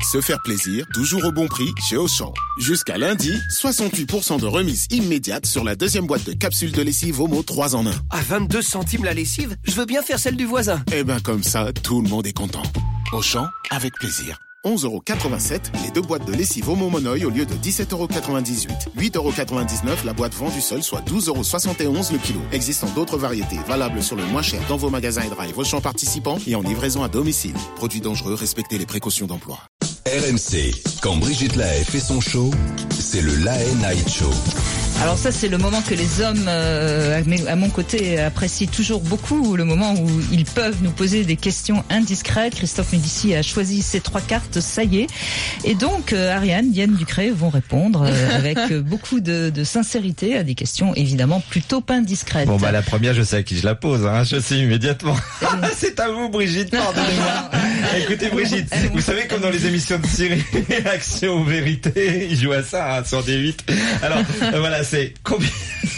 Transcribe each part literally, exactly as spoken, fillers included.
Se faire plaisir, toujours au bon prix chez Auchan. Jusqu'à lundi, soixante-huit pour cent de remise immédiate sur la deuxième boîte de capsules de lessive Omo trois en un. À vingt-deux centimes la lessive, je veux bien faire celle du voisin. Eh ben comme ça, tout le monde est content. Auchan, avec plaisir. onze euros quatre-vingt-sept, les deux boîtes de lessive Omo Monoï au lieu de dix-sept euros quatre-vingt-dix-huit. huit euros quatre-vingt-dix-neuf la boîte vendue seule, soit douze euros soixante et onze le kilo. Existant d'autres variétés, valables sur le moins cher dans vos magasins et drive Auchan participants et en livraison à domicile. Produits dangereux, respectez les précautions d'emploi. R M C, quand Brigitte Lahaie fait son show, c'est le Lahaie Night Show. Alors ça, c'est le moment que les hommes, euh, à mon côté, apprécient toujours beaucoup, le moment où ils peuvent nous poser des questions indiscrètes. Christophe Médici a choisi ces trois cartes, ça y est. Et donc, euh, Ariane, Diane Ducré vont répondre euh, avec beaucoup de, de sincérité à des questions évidemment plutôt pas indiscrètes. Bon bah la première, je sais à qui je la pose, hein. Je sais immédiatement. C'est à vous, Brigitte, pardonnez-moi. Écoutez, Brigitte, vous savez comme dans les émissions de série Action ou Vérité, ils jouent à ça, hein, sur D huit. Alors, euh, voilà, c'est combien...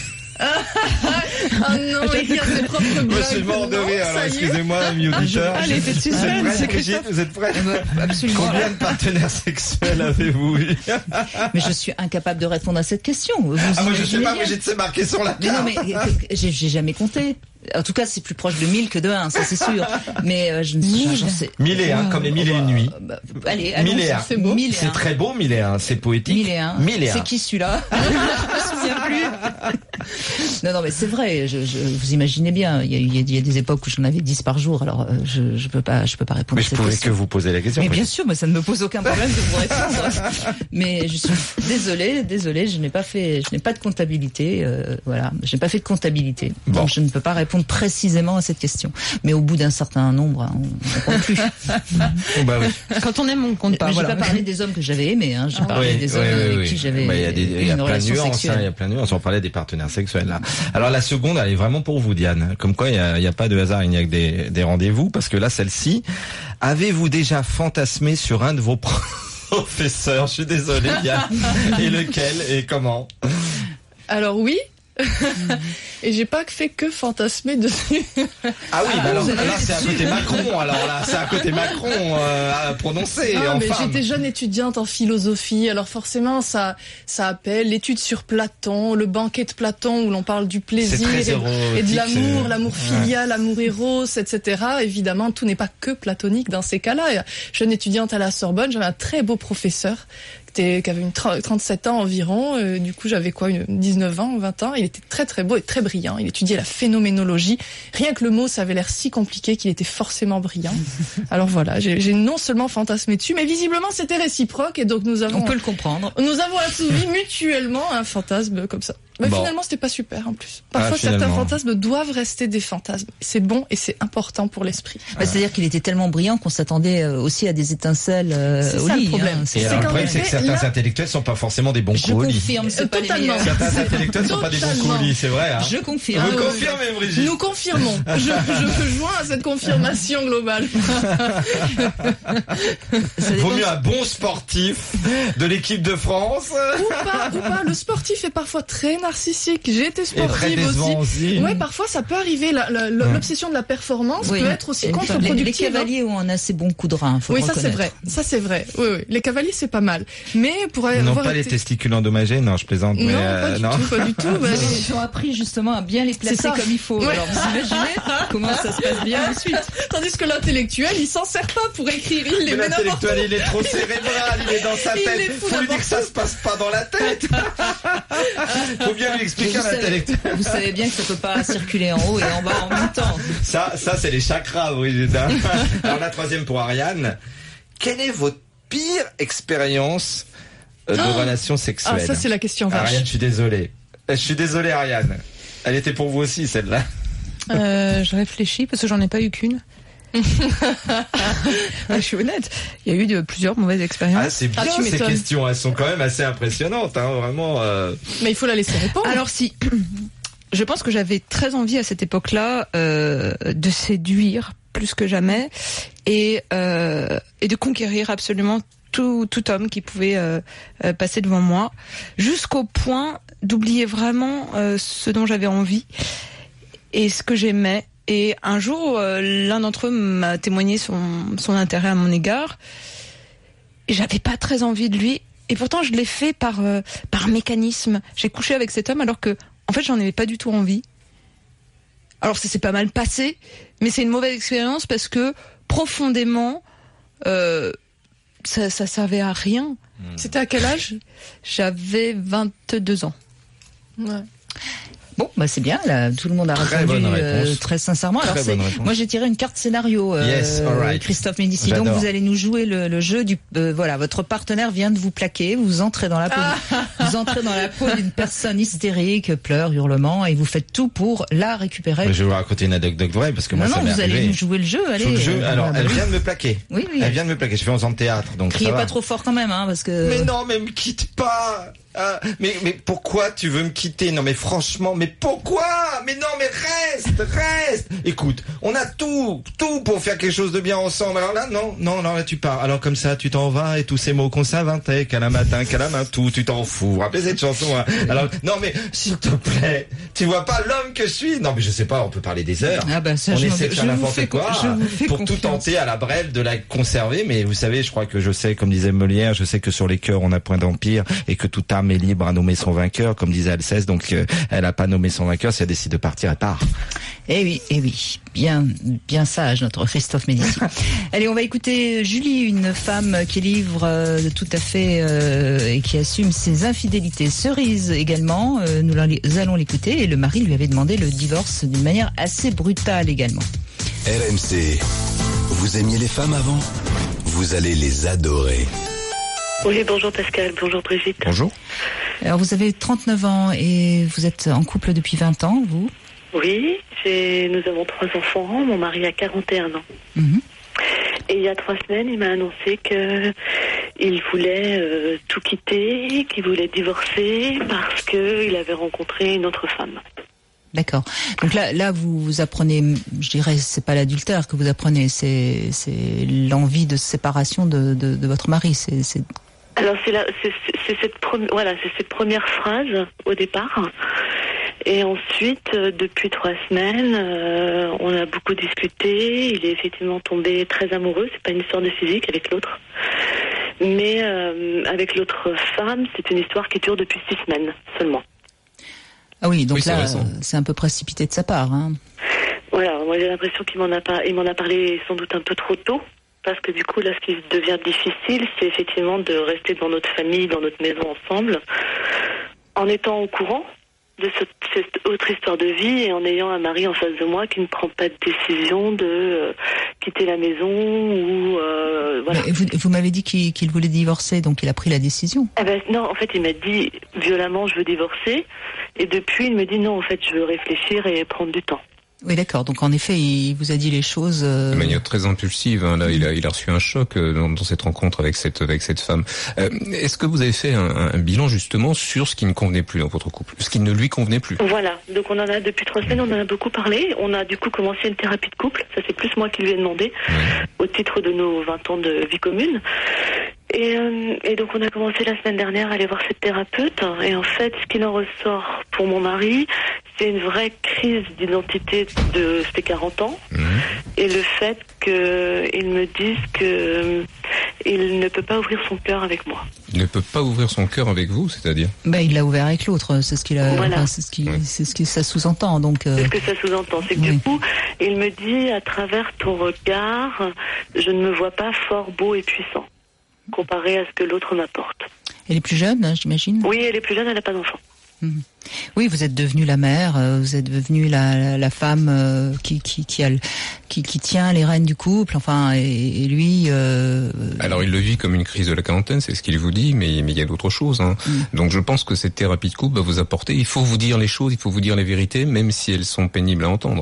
Oh non, il y a ses propres blagues. Moi, je suis mort de rire, alors excusez-moi, ami auditeur. Ah, l'effet de suspense. Brigitte, vous êtes prête? Absolument. Combien de partenaires sexuels avez-vous eu? Mais je suis incapable de répondre à cette question. Vous ah, moi, je sais pas, bien. Brigitte, c'est marqué sur la carte. Mais non, mais j'ai, j'ai jamais compté. En tout cas, c'est plus proche de mille que de un, ça c'est sûr. Mais euh, je ne sais, j'en sais. Mille et un, comme les mille et une nuits. Bah, allez, mille et un. C'est beau. C'est très beau, mille et un. C'est poétique. Mille et un. Mille et un. C'est qui celui-là? Je me souviens plus. Non, non, mais c'est vrai. Je, je, vous imaginez bien. Il y a, il y a des époques où j'en avais dix par jour. Alors, euh, je, je peux pas, je peux pas répondre. Mais à je cette pouvais question. que vous poser la question. Mais bien sûr, mais ça ne me pose aucun problème de vous répondre. Mais je suis désolée, désolée. Je n'ai pas fait, je n'ai pas de comptabilité. Euh, voilà, je n'ai pas fait de comptabilité. Bon. Donc, je ne peux pas répondre précisément à cette question. Mais au bout d'un certain nombre, hein, on ne compte plus. Oh bah oui. Quand on aime, on ne compte pas. Mais Voilà. j'ai pas parlé des hommes que j'avais aimés. Hein. J'ai parlé Oui, des oui, hommes oui, avec oui. qui j'avais bah, il y a des, il y a une plein de relation nuances, hein, sexuelle. il y a plein de nuances. On parlait des partenaires sexuels là. Alors la seconde, elle est vraiment pour vous, Diane. Comme quoi, il y a, il y a pas de hasard, il n'y a que des, des rendez-vous. Parce que là, celle-ci, avez-vous déjà fantasmé sur un de vos professeurs? Je suis désolé, Diane. Et lequel et comment? Alors oui. Et j'ai pas fait que fantasmer dessus. Ah oui, Ah, bah alors vous là avez c'est à côté Macron. Alors là, c'est à côté Macron euh, à prononcer Ah, en mais femme. j'étais jeune étudiante en philosophie, alors forcément ça ça appelle l'étude sur Platon, le banquet de Platon où l'on parle du plaisir très et, érotique, et de l'amour, c'est- l'amour filial, l'amour éros, et cetera. Évidemment, tout n'est pas que platonique dans ces cas-là. Et, jeune étudiante à la Sorbonne, j'avais un très beau professeur qui était- qui avait une trente-sept ans environ. Euh, du coup, j'avais quoi, une dix-neuf ans, vingt ans. Il était très très beau et très brillant. Il étudiait la phénoménologie. Rien que le mot, ça avait l'air si compliqué qu'il était forcément brillant. Alors voilà, j'ai, j'ai non seulement fantasmé dessus, mais visiblement c'était réciproque et donc nous avons On peut le comprendre. nous avons assouvi mutuellement un fantasme comme ça. Mais Bon. finalement, c'était pas super en plus. Parfois, Ah, finalement. certains fantasmes doivent rester des fantasmes. C'est bon et c'est important pour l'esprit. Bah, c'est-à-dire qu'il était tellement brillant qu'on s'attendait euh, aussi à des étincelles euh, C'est au ça, le lit. problème. Hein. Et C'est alors, le qu'en problème, c'est que effet, certains là- intellectuels sont pas forcément des bons Je coups au lit. confirme, c'est Euh, pas les totalement. meilleurs. Certains intellectuels sont pas des bons coups au lit, c'est vrai. Hein. Je confirme. Vous Ah, ouais, confirmez, Brigitte? Nous confirmons. Je, je me joins à cette confirmation globale. Ça dépend Vaut mieux un bon sportif de l'équipe de France. Ou pas, ou pas. Le sportif est parfois très narcissique. J'ai été Et très sportive décevant aussi. aussi. Ouais, parfois ça peut arriver. La- la- l'obsession de la performance Oui. peut être aussi Et les, contre-productive. les cavaliers ont un assez bon coup de rein. Faut Oui, le ça c'est reconnaître. vrai. Ça c'est vrai. Oui, oui. Les cavaliers c'est pas mal. Mais pour Ils n'ont avoir pas les été... testicules endommagés, non, je plaisante. Non, mais pas euh, du non. tout, pas du tout. Bah, Ils ont appris justement à bien les placer C'est ça. comme il faut. Ouais. Alors vous imaginez comment ça se passe bien ensuite. Tandis que l'intellectuel, il s'en sert pas pour écrire. Il les met n'importe où. L'intellectuel, il est trop cérébral, il est dans sa Il tête. les fout Faut lui dire que ça n'importe se passe pas dans la tête. Faut bien lui expliquer Vous à savez, l'intellectuel. vous savez bien que ça peut pas circuler en haut et en bas en même temps. Ça, ça, c'est les chakras, Brigitte. hein. Alors, la troisième pour Ariane. Quelle est votre pire expérience euh, de Oh relation sexuelle? Ah, ça c'est la question vache. Ariane, je suis désolé. Je suis désolé, Ariane. Elle était pour vous aussi, celle-là. Euh, je réfléchis parce que j'en ai pas eu qu'une. Ah, je suis honnête. Il y a eu de, plusieurs mauvaises expériences. Ah, c'est bien, Ah, tu ces m'étonnes. questions. Elles sont quand même assez impressionnantes, hein, vraiment. euh. Mais il faut la laisser répondre. Alors si, je pense que j'avais très envie à cette époque-là euh, de séduire plus que jamais et euh, et de conquérir absolument tout tout homme qui pouvait euh, euh, passer devant moi, jusqu'au point d'oublier vraiment euh, ce dont j'avais envie et ce que j'aimais. Et un jour, euh, l'un d'entre eux m'a témoigné son son intérêt à mon égard. et j'avais pas très envie de lui. Et pourtant, je l'ai fait par euh, par mécanisme. J'ai couché avec cet homme alors que, en fait, j'en avais pas du tout envie. Alors ça s'est pas mal passé, mais c'est une mauvaise expérience parce que profondément, euh, ça, ça servait à rien. C'était à quel âge ? J'avais vingt-deux ans. Ouais. Bon, bah c'est bien, là, tout le monde a Très répondu bonne euh, réponse. très sincèrement. Très Alors c'est, bonne réponse. moi j'ai tiré une carte scénario, euh, Yes, all right. Christophe Médici. J'adore. Donc vous allez nous jouer le, le jeu du, euh, voilà, votre partenaire vient de vous plaquer, vous entrez dans la peau, Ah. vous entrez dans la peau d'une personne hystérique, pleure, hurlement, et vous faites tout pour la récupérer. Je vais vous raconter une anecdote vraie parce que moi non, ça non, m'est vous arrivé. allez nous jouer le jeu, allez. Faut que je- euh, Alors, voilà, elle bah, vient de me plaquer. Oui, oui. Elle vient de me plaquer. Je fais onze ans de théâtre, donc Criez ça va. pas trop fort quand même, hein, parce que. Mais non, mais me quitte pas. Ah, mais mais pourquoi tu veux me quitter? Non mais franchement, mais pourquoi? Mais non, mais reste, reste. Écoute, on a tout, tout pour faire quelque chose de bien ensemble. Alors là, non, non, non, là tu pars. Alors comme ça, tu t'en vas et tous ces mots qu'on s'inventait, qu'à la matin, qu'à la main, tout, tu t'en fous. Vous vous rappelez cette chanson, hein? Alors non mais s'il te plaît, tu vois pas l'homme que je suis? Non mais je sais pas, on peut parler des heures. Ah bah ça, on je m'en- essaie de je faire vous n'importe fais con- quoi je vous fais pour tout confiance. tenter à la brève de la conserver. Mais vous savez, je crois que je sais, comme disait Molière, je sais que sur les cœurs on a point d'empire et que toute âme est libre à nommer son vainqueur, comme disait Alceste. Donc euh, elle a pas nommé son vainqueur, si elle décide de partir, elle part. Eh oui, eh oui, bien, bien sage notre Christophe Médici. Allez, on va écouter Julie, une femme qui livre euh, tout à fait euh, et qui assume ses infidélités. Cerise également, euh, nous, l'en- nous allons l'écouter et le mari lui avait demandé le divorce d'une manière assez brutale également. R M C, vous aimiez les femmes avant? Vous allez les adorer. Oui, bonjour Pascal, bonjour Brigitte. Bonjour. Alors vous avez trente-neuf ans et vous êtes en couple depuis vingt ans, vous? Oui, j'ai, nous avons trois enfants, mon mari a quarante et un ans. Mhm. Et il y a trois semaines, il m'a annoncé que il voulait euh, tout quitter, qu'il voulait divorcer parce qu'il avait rencontré une autre femme. D'accord. Donc là, là, vous, vous apprenez, je dirais, c'est pas l'adultère que vous apprenez, c'est, c'est l'envie de séparation de, de, de votre mari. C'est, c'est... Alors c'est, la, c'est, c'est, c'est cette première, voilà, c'est cette première phrase au départ. Et ensuite, euh, depuis trois semaines, euh, on a beaucoup discuté. Il est effectivement tombé très amoureux. C'est pas une histoire de physique avec l'autre, mais euh, avec l'autre femme, c'est une histoire qui dure depuis six semaines seulement. Ah oui, donc Oui, c'est là, récent. c'est un peu précipité de sa part. Hein. Voilà, moi j'ai l'impression qu'il m'en a pas, il m'en a parlé sans doute un peu trop tôt, parce que du coup là, ce qui devient difficile, c'est effectivement de rester dans notre famille, dans notre maison ensemble, en étant au courant de ce, cette autre histoire de vie et en ayant un mari en face de moi qui ne prend pas de décision de euh, quitter la maison ou euh, voilà. Mais vous, vous m'avez dit qu'il, qu'il voulait divorcer, donc il a pris la décision. Eh ben, non, en fait, il m'a dit violemment je veux divorcer et depuis il me dit non, en fait, je veux réfléchir et prendre du temps. Oui, d'accord. Donc en effet, il vous a dit les choses. Euh... De manière très impulsive, hein. Là, il a, il a reçu un choc euh, dans, dans cette rencontre avec cette, avec cette femme. Euh, est-ce que vous avez fait un, un bilan justement sur ce qui ne convenait plus dans votre couple, ce qui ne lui convenait plus? Voilà, donc on en a depuis trois semaines, on en a beaucoup parlé. On a du coup commencé une thérapie de couple, ça c'est plus moi qui lui ai demandé, Ouais. au titre de nos vingt ans de vie commune. Et, euh, et donc on a commencé la semaine dernière à aller voir cette thérapeute. Et en fait, ce qu'il en ressort pour mon mari, c'est une vraie crise d'identité de ses quarante ans. Mmh. Et le fait qu'il me dise que euh, il ne peut pas ouvrir son cœur avec moi. Il ne peut pas ouvrir son cœur avec vous, c'est-à-dire? Ben, il l'a ouvert avec l'autre. C'est ce qu'il a. Voilà. Enfin, c'est ce qui, Oui. c'est ce que ça sous-entend. Donc. euh, C'est ce que ça sous-entend. C'est que Oui. du coup, il me dit, à travers ton regard, je ne me vois pas fort, beau et puissant, comparé à ce que l'autre m'apporte. Elle est plus jeune, hein, j'imagine. Oui, elle est plus jeune, elle n'a pas d'enfant. Oui, vous êtes devenue la mère, euh, vous êtes devenue la, la, la femme euh, qui, qui, qui, a le- qui, qui tient les rênes du couple. Enfin, et, et lui. Euh, Alors il le vit comme une crise de la quarantaine, c'est ce qu'il vous dit, mais mais il y a d'autres choses. Hein. Mm. Donc je pense que cette thérapie de couple va vous apporter. Il faut vous dire les choses, il faut vous dire les vérités, même si elles sont pénibles à entendre.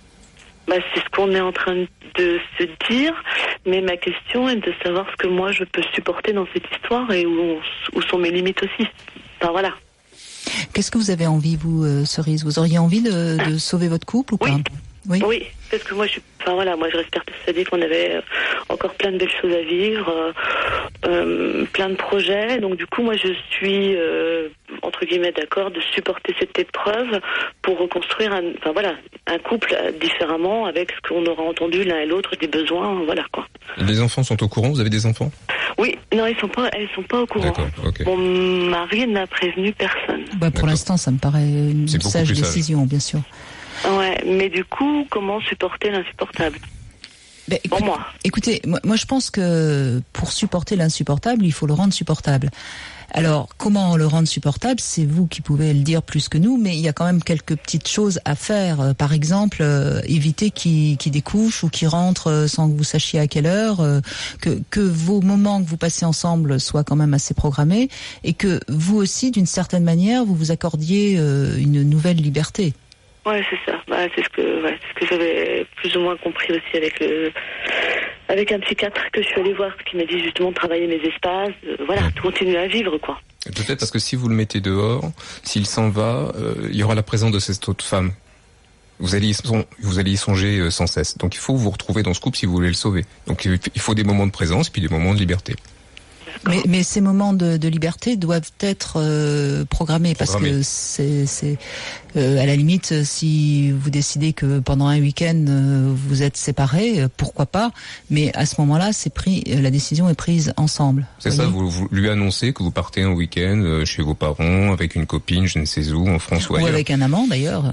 Bah, c'est ce qu'on est en train de se dire, mais ma question est de savoir ce que moi je peux supporter dans cette histoire et où, on- où sont mes limites aussi. Enfin voilà. Qu'est-ce que vous avez envie, vous, euh, Cerise? Vous auriez envie de, de sauver votre couple ou Oui. pas? Oui. Oui, parce que moi je suis, enfin voilà, moi je reste persuadée qu'on avait euh, encore plein de belles choses à vivre, euh, euh, plein de projets. Donc du coup moi je suis euh, en- entre guillemets d'accord de supporter cette épreuve pour reconstruire un, enfin voilà, un couple différemment avec ce qu'on aura entendu l'un et l'autre des besoins, voilà quoi. Les enfants sont au courant? Vous avez des enfants? Oui, non, ils sont pas, elles sont pas au courant. D'accord, ok. Mon mari n'a prévenu personne. Bah, pour l'instant, ça me paraît une C'est beaucoup sage plus sage. décision, bien sûr. Ouais, mais du coup, comment supporter l'insupportable? Ben, écoute, Pour moi. Écoutez, moi, moi je pense que pour supporter l'insupportable, il faut le rendre supportable. Alors, comment le rendre supportable? C'est vous qui pouvez le dire plus que nous, mais il y a quand même quelques petites choses à faire. Euh, par exemple, euh, éviter qu'il qu'il découche ou qu'il rentre euh, sans que vous sachiez à quelle heure, euh, que, que vos moments que vous passez ensemble soient quand même assez programmés, et que vous aussi, d'une certaine manière, vous vous accordiez euh, une nouvelle liberté. Ouais, c'est ça. Bah, c'est ce que, ouais, c'est ce que j'avais plus ou moins compris aussi avec le, avec un psychiatre que je suis allée voir, qui m'a dit justement de travailler mes espaces, euh, voilà, de continuer à vivre, quoi. Peut-être parce que si vous le mettez dehors, s'il s'en va, euh, il y aura la présence de cette autre femme. Vous allez, y son- vous allez y songer euh, sans cesse. Donc il faut vous retrouver dans ce couple si vous voulez le sauver. Donc il faut des moments de présence puis des moments de liberté. Mais, mais ces moments de, de liberté doivent être euh, programmés, parce Programmés. que c'est, c'est euh, à la limite, si vous décidez que pendant un week-end euh, vous êtes séparés, euh, pourquoi pas. Mais à ce moment-là, c'est pris, euh, la décision est prise ensemble. C'est ça, voyez. vous, vous lui annoncez que vous partez un week-end euh, chez vos parents, avec une copine, je ne sais où, en France ou Ou ailleurs. avec un amant d'ailleurs.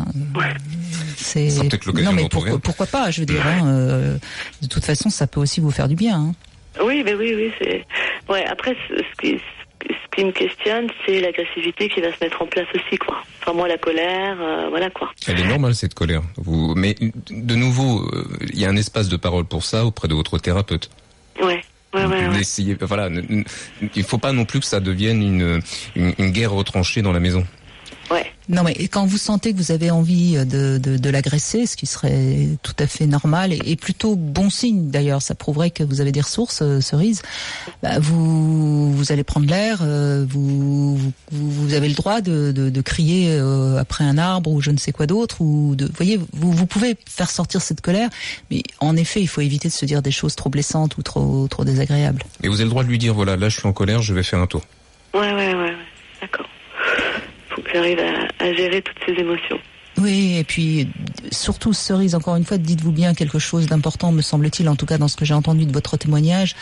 C'est Ça sera peut-être l'occasion non mais d'en trouver pourquoi, un. pourquoi pas, je veux dire. Hein, euh, de toute façon, ça peut aussi vous faire du bien. Hein. Oui, ben oui, oui, c'est. Ouais. Après, ce ce qui, ce qui me questionne, c'est l'agressivité qui va se mettre en place aussi, quoi. Enfin, moi, la colère, euh, voilà, quoi. Elle est normale, cette colère. Vous... Mais de nouveau, euh, il y a un espace de parole pour ça auprès de votre thérapeute. Ouais. Ouais, ouais, ouais. N'essayez- voilà, ne- ne- il faut pas non plus que ça devienne une, une, une guerre retranchée dans la maison. Ouais. Non, mais quand vous sentez que vous avez envie de, de, de l'agresser, ce qui serait tout à fait normal et, et plutôt bon signe d'ailleurs, ça prouverait que vous avez des ressources, euh, Cerise, bah, vous, vous allez prendre l'air, euh, vous, vous, vous avez le droit de, de, de crier euh, après un arbre ou je ne sais quoi d'autre, ou de, vous voyez, vous, vous pouvez faire sortir cette colère, mais en effet, il faut éviter de se dire des choses trop blessantes ou trop, trop désagréables. Et vous avez le droit de lui dire, voilà, là je suis en colère, je vais faire un tour. Ouais, ouais, ouais, ouais. D'accord. Faut que j'arrive à, à gérer toutes ces émotions. Oui, et puis surtout, Cerise, encore une fois, dites-vous bien quelque chose d'important, me semble-t-il, en tout cas dans ce que j'ai entendu de votre témoignage.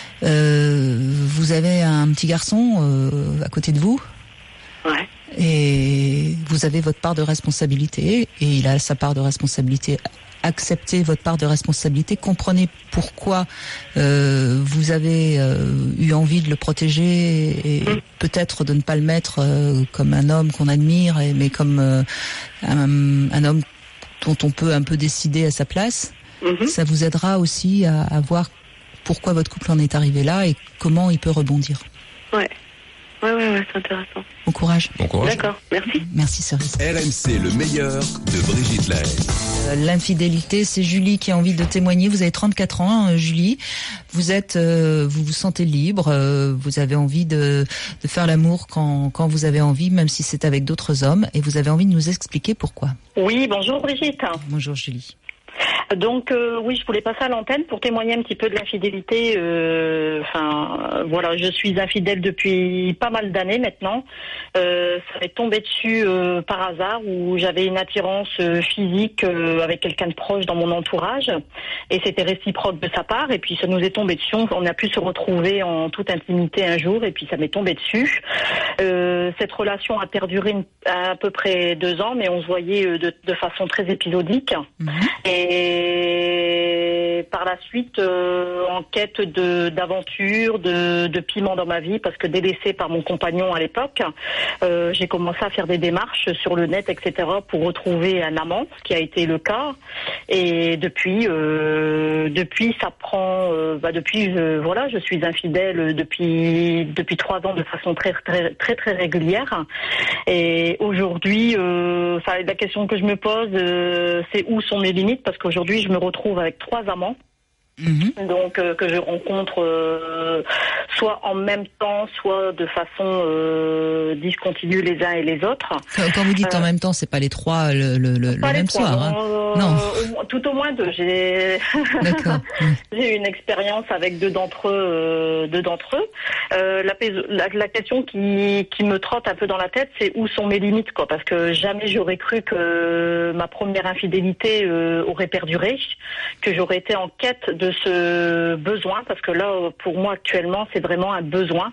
Euh, vous avez un petit garçon euh, à côté de vous. Ouais. Et vous avez votre part de responsabilité, et il a sa part de responsabilité. Acceptez votre part de responsabilité, comprenez pourquoi euh, vous avez euh, eu envie de le protéger et Mm. peut-être de ne pas le mettre euh, comme un homme qu'on admire, et, mais comme euh, un, un homme dont on peut un peu décider à sa place. Mhm. Ça vous aidera aussi à, à voir pourquoi votre couple en est arrivé là et comment il peut rebondir. Ouais. Ouais, ouais, ouais, c'est intéressant. Bon courage. Bon courage. D'accord, merci. Merci Cerise. R M C, le meilleur de Brigitte Lahaye. Euh, L'infidélité, c'est Julie qui a envie de témoigner. Vous avez trente-quatre ans, hein, Julie. Vous êtes, euh, vous vous sentez libre. euh, vous avez envie de, de faire l'amour quand, quand vous avez envie, même si c'est avec d'autres hommes. Et vous avez envie de nous expliquer pourquoi. Oui, bonjour Brigitte. Bonjour Julie. Donc euh, oui, je voulais passer à l'antenne pour témoigner un petit peu de l'infidélité. euh, Enfin, euh, voilà, je suis infidèle depuis pas mal d'années maintenant. Euh, ça m'est tombé dessus euh, par hasard, où j'avais une attirance euh, physique euh, avec quelqu'un de proche dans mon entourage, et c'était réciproque de sa part. Et puis ça nous est tombé dessus. On a pu se retrouver en toute intimité un jour, et puis ça m'est tombé dessus. Euh, cette relation a perduré une, à peu près deux ans, mais on se voyait euh, de, de façon très épisodique. Mmh. Et par la suite, euh, en quête de d'aventure, de, de piment dans ma vie, parce que délaissée par mon compagnon à l'époque, euh, j'ai commencé à faire des démarches sur le net, et cetera, pour retrouver un amant, ce qui a été le cas. Et depuis, euh, depuis, ça prend, euh, bah depuis, euh, voilà, je suis infidèle depuis depuis trois ans de façon très très très très régulière. Et aujourd'hui, euh, ça, la question que je me pose, euh, c'est où sont mes limites, parce qu'aujourd'hui, je me retrouve avec trois amants. Mmh. Donc euh, que je rencontre euh, soit en même temps, soit de façon euh, discontinue les uns et les autres. Quand, quand vous dites euh, en même temps, c'est pas les trois le, le, le, pas le les même trois, soir. Hein. Euh, non. Au, tout au moins deux. J'ai j'ai eu une expérience avec deux d'entre eux. Euh, deux d'entre eux. Euh, la, la, la question qui, qui me trotte un peu dans la tête, c'est où sont mes limites, quoi. Parce que jamais j'aurais cru que ma première infidélité euh, aurait perduré, que j'aurais été en quête de de ce besoin, parce que là, pour moi actuellement, c'est vraiment un besoin.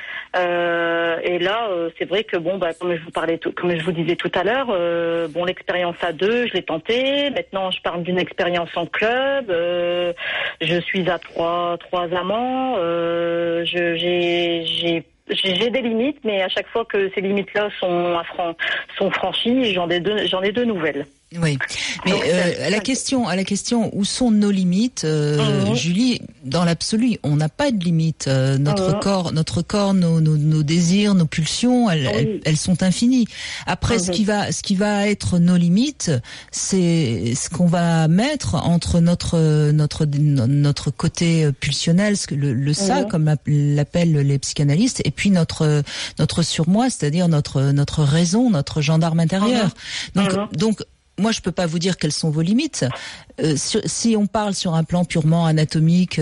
Euh, et là, euh, c'est vrai que bon, bah, comme je vous parlais, tout, comme je vous disais tout à l'heure, euh, bon, l'expérience à deux, je l'ai tentée. Maintenant, je parle d'une expérience en club. Euh, je suis à trois, trois amants. Euh, je, j'ai, j'ai J'ai des limites, mais à chaque fois que ces limites-là sont, sont franchies, j'en ai deux, j'en ai deux nouvelles. Oui, mais Donc, euh, à la question, à la question, où sont nos limites, euh, mmh. Julie, dans l'absolu, on n'a pas de limites. Euh, notre mmh. corps, notre corps, nos, nos, nos désirs, nos pulsions, elles, oui. elles, elles sont infinies. Après, mmh. ce qui va, ce qui va être nos limites, c'est ce qu'on va mettre entre notre, notre, notre côté pulsionnel, le, le ça, mmh. comme l'appellent les psychanalystes, et puis notre, notre surmoi, c'est-à-dire notre, notre raison, notre gendarme intérieur. Mmh. Donc, mmh. donc moi, je peux pas vous dire quelles sont vos limites. Euh, sur, si on parle sur un plan purement anatomique,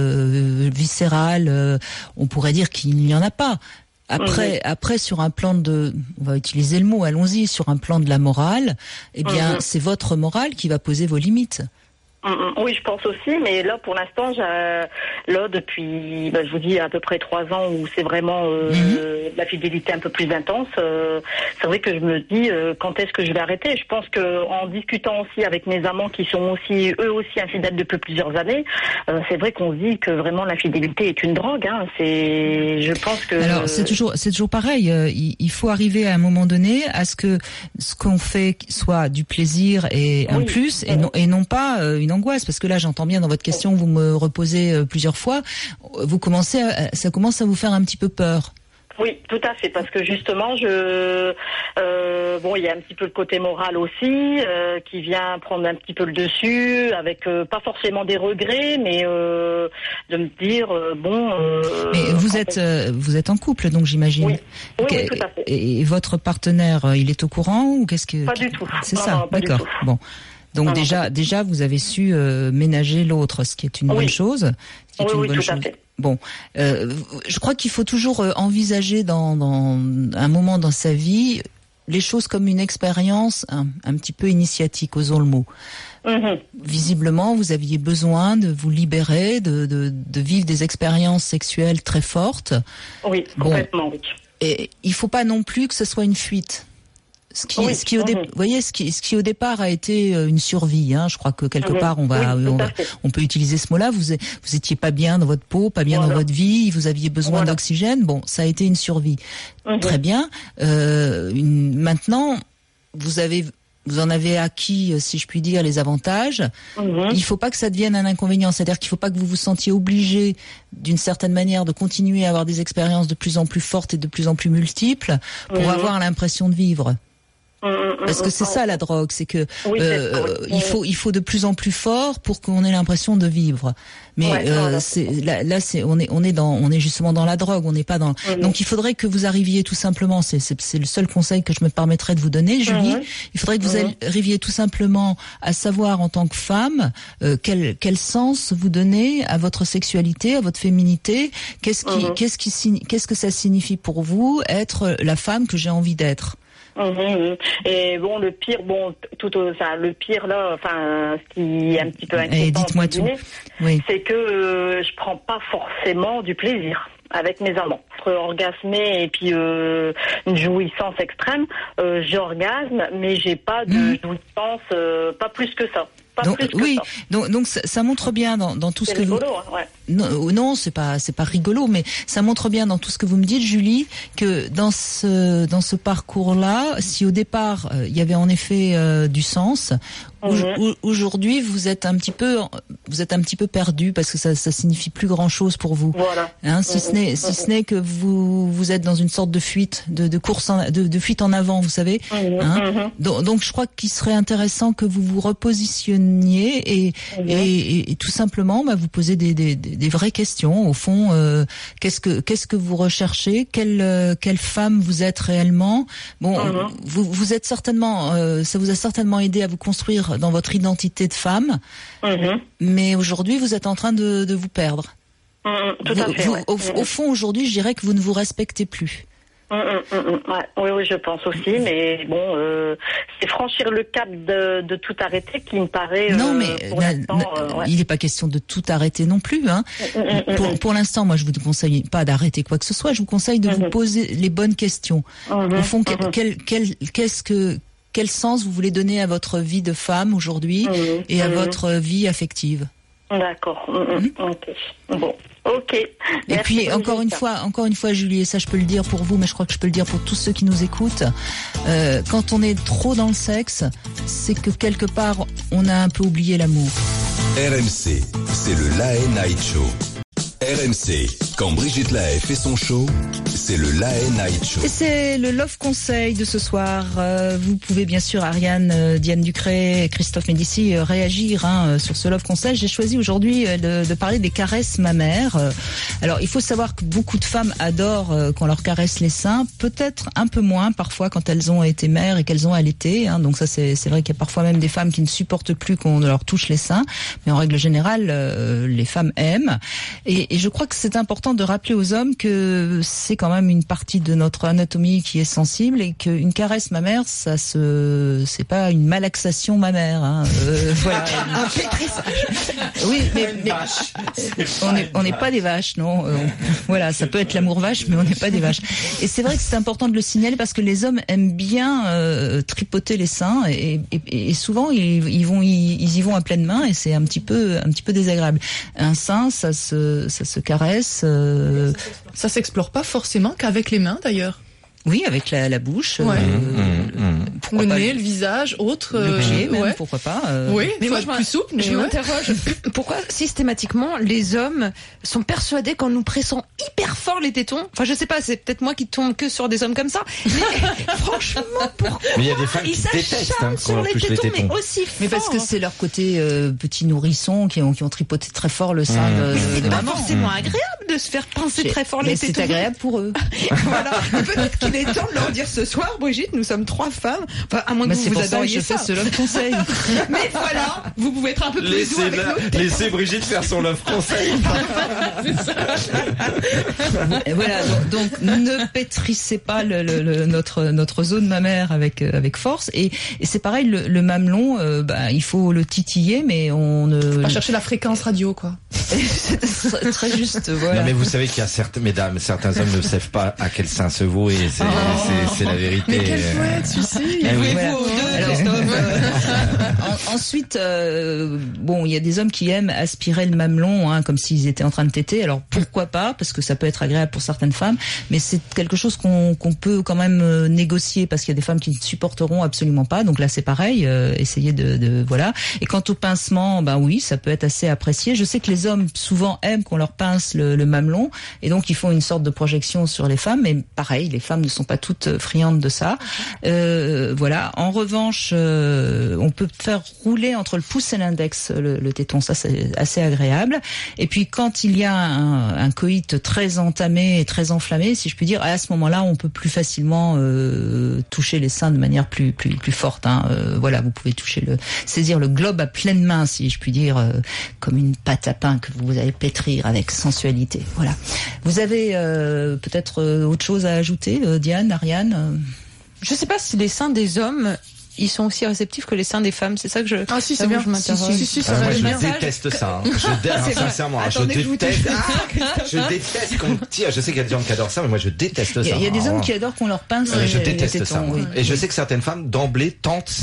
euh, viscéral, euh, on pourrait dire qu'il n'y en a pas. Après, mmh. après, sur un plan de, on va utiliser le mot, allons-y, sur un plan de la morale, eh bien, mmh. c'est votre morale qui va poser vos limites. Oui, je pense aussi, mais là, pour l'instant, j'ai, là, depuis, bah, je vous dis, à peu près trois ans où c'est vraiment euh, mmh. la fidélité un peu plus intense, euh, c'est vrai que je me dis, euh, quand est-ce que je vais arrêter ? Je pense que en discutant aussi avec mes amants qui sont aussi, eux aussi infidèles depuis plusieurs années, euh, c'est vrai qu'on se dit que vraiment l'infidélité est une drogue. Hein. C'est, je pense que... Alors, c'est toujours, c'est toujours pareil. Il, il faut arriver à un moment donné à ce que ce qu'on fait soit du plaisir et un oui. plus, et, mmh. non, et non pas euh, une angoisse, parce que là j'entends bien dans votre question, vous me reposez euh, plusieurs fois, vous commencez à, ça commence à vous faire un petit peu peur. Oui, tout à fait, parce que justement, je euh, bon, il y a un petit peu le côté moral aussi euh, qui vient prendre un petit peu le dessus, avec euh, pas forcément des regrets, mais euh, de me dire euh, bon. Euh, mais vous êtes on... euh, vous êtes en couple, donc j'imagine. Oui, oui, oui, tout à fait. Et votre partenaire, il est au courant ou qu'est-ce que Pas du tout. C'est non, ça, non, pas d'accord. Du tout. Bon. Donc non, déjà, non, déjà, vous avez su euh, ménager l'autre, ce qui est une oui. bonne chose. Oui, une oui, bonne tout chose. à fait. Bon, euh, je crois qu'il faut toujours envisager dans, dans un moment dans sa vie les choses comme une expérience un, un petit peu initiatique, osons le mot. Mmh. Visiblement, vous aviez besoin de vous libérer, de, de, de vivre des expériences sexuelles très fortes. Oui, complètement, bon. Oui. Et il faut pas non plus que ce soit une fuite. Ce qui, oui, ce qui au dé... mmh. vous voyez, ce qui, ce qui au départ a été une survie. Hein, je crois que quelque mmh. part on va, oui, on, va on peut utiliser ce mot-là. Vous, vous étiez pas bien dans votre peau, pas bien voilà. dans votre vie. Vous aviez besoin voilà. d'oxygène. Bon, ça a été une survie. Mmh. Très bien. Euh, une... Maintenant, vous avez, vous en avez acquis, si je puis dire, les avantages. Mmh. Il faut pas que ça devienne un inconvénient. C'est-à-dire qu'il faut pas que vous vous sentiez obligé, d'une certaine manière, de continuer à avoir des expériences de plus en plus fortes et de plus en plus multiples pour mmh. avoir l'impression de vivre. Parce que c'est ça la drogue, c'est que oui, euh, c'est il faut il faut de plus en plus fort pour qu'on ait l'impression de vivre. Mais ouais, euh, voilà. c'est là, là c'est on est on est dans on est justement dans la drogue, on n'est pas dans. Mm-hmm. Donc il faudrait que vous arriviez tout simplement, c'est c'est c'est le seul conseil que je me permettrais de vous donner, Julie. Mm-hmm. Il faudrait que vous mm-hmm. arriviez tout simplement à savoir en tant que femme euh, quel quel sens vous donnez à votre sexualité, à votre féminité. Qu'est-ce qui mm-hmm. qu'est-ce qui qu'est-ce que ça signifie pour vous être la femme que j'ai envie d'être? Mmh, et bon, le pire, bon, tout, enfin, le pire là, enfin, ce qui est un petit peu inquiétant, dites-moi tout. Oui. C'est que euh, je prends pas forcément du plaisir avec mes amants. Entre orgasmer et puis euh, une jouissance extrême, euh, j'orgasme, mais j'ai pas de mmh. jouissance, euh, pas plus que ça. Pas donc, plus que oui, ça. donc donc ça, ça montre bien dans, dans tout c'est ce que rigolo, vous. Hein, ouais. Non, non, c'est pas, c'est pas rigolo, mais ça montre bien dans tout ce que vous me dites, Julie, que dans ce, dans ce parcours-là, si au départ il euh, y avait en effet euh, du sens, mmh. aujourd'hui vous êtes un petit peu, vous êtes un petit peu perdu parce que ça, ça signifie plus grand-chose pour vous. Voilà. Hein, si mmh. ce n'est, si ce n'est que vous, vous êtes dans une sorte de fuite, de, de course, en, de, de fuite en avant, vous savez. Mmh. Hein mmh. donc, donc, je crois qu'il serait intéressant que vous vous repositionniez et, mmh. et, et, et tout simplement, bah, vous posez des, des, des des vraies questions. Au fond, euh, qu'est-ce que qu'est-ce que vous recherchez? Quelle euh, quelle femme vous êtes réellement? Bon, mm-hmm. vous vous êtes certainement, euh, ça vous a certainement aidé à vous construire dans votre identité de femme. Mm-hmm. Mais aujourd'hui, vous êtes en train de, de vous perdre. Mm-hmm. Tout vous, à fait. Vous, ouais. au, mm-hmm. au fond, aujourd'hui, je dirais que vous ne vous respectez plus. Mmh, mmh, mmh, ouais. Oui, oui, je pense aussi, mais bon, euh, c'est franchir le cap de, de tout arrêter qui me paraît. Non, euh, mais pour na, l'instant, na, euh, ouais. il n'est pas question de tout arrêter non plus. Hein. Mmh, mmh, pour mmh. pour l'instant, moi, je vous conseille pas d'arrêter quoi que ce soit. Je vous conseille de mmh. vous poser les bonnes questions. Mmh, Au fond, mmh. quel, quel, qu'est-ce que quel sens vous voulez donner à votre vie de femme aujourd'hui mmh. et à mmh. votre vie affective? D'accord. Mmh. Mmh. Ok. Bon. Ok. Et Merci puis encore une fois, encore une fois, Julie, et ça je peux le dire pour vous, mais je crois que je peux le dire pour tous ceux qui nous écoutent. Euh, quand on est trop dans le sexe, c'est que quelque part on a un peu oublié l'amour. R M C, c'est le Lahaye Night Show. R M C, quand Brigitte Lahaye fait son show, c'est le Lahaye Night Show. Et c'est le Love Conseil de ce soir. Euh, vous pouvez bien sûr, Ariane, euh, Diane Ducré, Christophe Médici, euh, réagir hein, sur ce Love Conseil. J'ai choisi aujourd'hui euh, de, de parler des caresses mammaires. Euh, alors, il faut savoir que beaucoup de femmes adorent euh, qu'on leur caresse les seins, peut-être un peu moins parfois quand elles ont été mères et qu'elles ont allaité. Hein, donc ça, c'est, c'est vrai qu'il y a parfois même des femmes qui ne supportent plus qu'on leur touche les seins. Mais en règle générale, euh, les femmes aiment. Et Et je crois que c'est important de rappeler aux hommes que c'est quand même une partie de notre anatomie qui est sensible et qu'une caresse mammaire, ça se, c'est pas une malaxation mammaire. Hein. Euh, voilà. Un pétrissage. Oui, mais, mais on n'est on n'est pas des vaches, non. Euh, on, voilà, ça peut être l'amour vache, mais on n'est pas des vaches. Et c'est vrai que c'est important de le signaler parce que les hommes aiment bien euh, tripoter les seins et, et, et souvent ils, ils vont ils, ils y vont à pleine main et c'est un petit peu un petit peu désagréable. Un sein, ça se ça se caresse. Euh... Ça s'explore pas forcément qu'avec les mains d'ailleurs. Oui, avec la, la bouche, ouais. euh, mmh, mmh. le nez, le visage, autre. Le pied, euh, même, ouais. pourquoi pas. Euh... Oui, mais faut moi être je plus souple. Mais je ouais. m'interroge pourquoi systématiquement les hommes sont persuadés qu'en nous pressant hyper fort les tétons. Enfin, je sais pas, c'est peut-être moi qui tombe que sur des hommes comme ça. Mais franchement, pourquoi mais il y a des femmes qui détestent hein, quand on touche les tétons, mais aussi fort. Mais parce que c'est leur côté euh, petit nourrisson qui ont qui ont tripoté très fort le sein mmh. de, mais c'est de pas maman. forcément agréable de se faire pincer c'est, très fort les tétons. C'est agréable pour eux. Voilà. Peut-être qu'il est temps de leur dire ce soir, Brigitte, nous sommes trois femmes. Enfin, à moins que mais vous c'est vous pour adoriez ça. Que je ça. fais ce love conseil. Mais voilà, vous pouvez être un peu plus laissez doux avec la, l'autre. Laissez Brigitte faire son love conseil. Et voilà, donc, donc ne pétrissez pas le, le, le, notre notre zone mammaire avec euh, avec force. Et, et c'est pareil, le, le mamelon, euh, bah, il faut le titiller, mais on ne. Faut pas chercher la fréquence radio, quoi. très, très juste, voilà. Non, mais vous savez qu'il y a certaines mesdames, certains hommes ne savent pas à quel sein se vouer. C'est, oh, c'est, c'est la vérité. Mais quel poète, celui-ci. Eh oui. Voilà. Alors, en, ensuite, euh, bon, il y a des hommes qui aiment aspirer le mamelon, hein, comme s'ils étaient en train de téter. Alors pourquoi pas, parce que ça peut être agréable pour certaines femmes, mais c'est quelque chose qu'on, qu'on peut quand même euh, négocier, parce qu'il y a des femmes qui ne supporteront absolument pas. Donc là, c'est pareil, euh, essayer de, de voilà. Et quant au pincement, ben oui, ça peut être assez apprécié. Je sais que les hommes souvent aiment qu'on leur pince le, le mamelon, et donc ils font une sorte de projection sur les femmes. Mais pareil, les femmes ne sont pas toutes friandes de ça. Euh, voilà. En revanche, euh, on peut faire rouler entre le pouce et l'index le, le téton, ça c'est assez agréable. Et puis quand il y a un, un coït très entamé et très enflammé, si je puis dire, à ce moment-là, on peut plus facilement euh, toucher les seins de manière plus plus plus forte. Hein. Euh, voilà, vous pouvez toucher le, saisir le globe à pleine main, si je puis dire, euh, comme une pâte à pain que vous allez pétrir avec sensualité. Voilà. Vous avez euh, peut-être euh, autre chose à ajouter, euh, Diane, Ariane euh... Je sais pas si les seins des hommes ils sont aussi réceptifs que les seins des femmes. C'est ça que je. Ah si, c'est bien. Je m'interroge. Si, si, si, ça ah, va moi, je bien. déteste ça. Hein. Je dé... Alors, sincèrement, Attendez, je je déteste. ah, je déteste qu'on me tire. Je sais qu'il y a des gens qui adorent ça, mais moi je déteste ça. Il y a, il y a des ah, hommes qui adorent qu'on leur pince. Euh, je les, déteste les ça. tétons, oui. Et je sais que certaines femmes d'emblée tentent ça.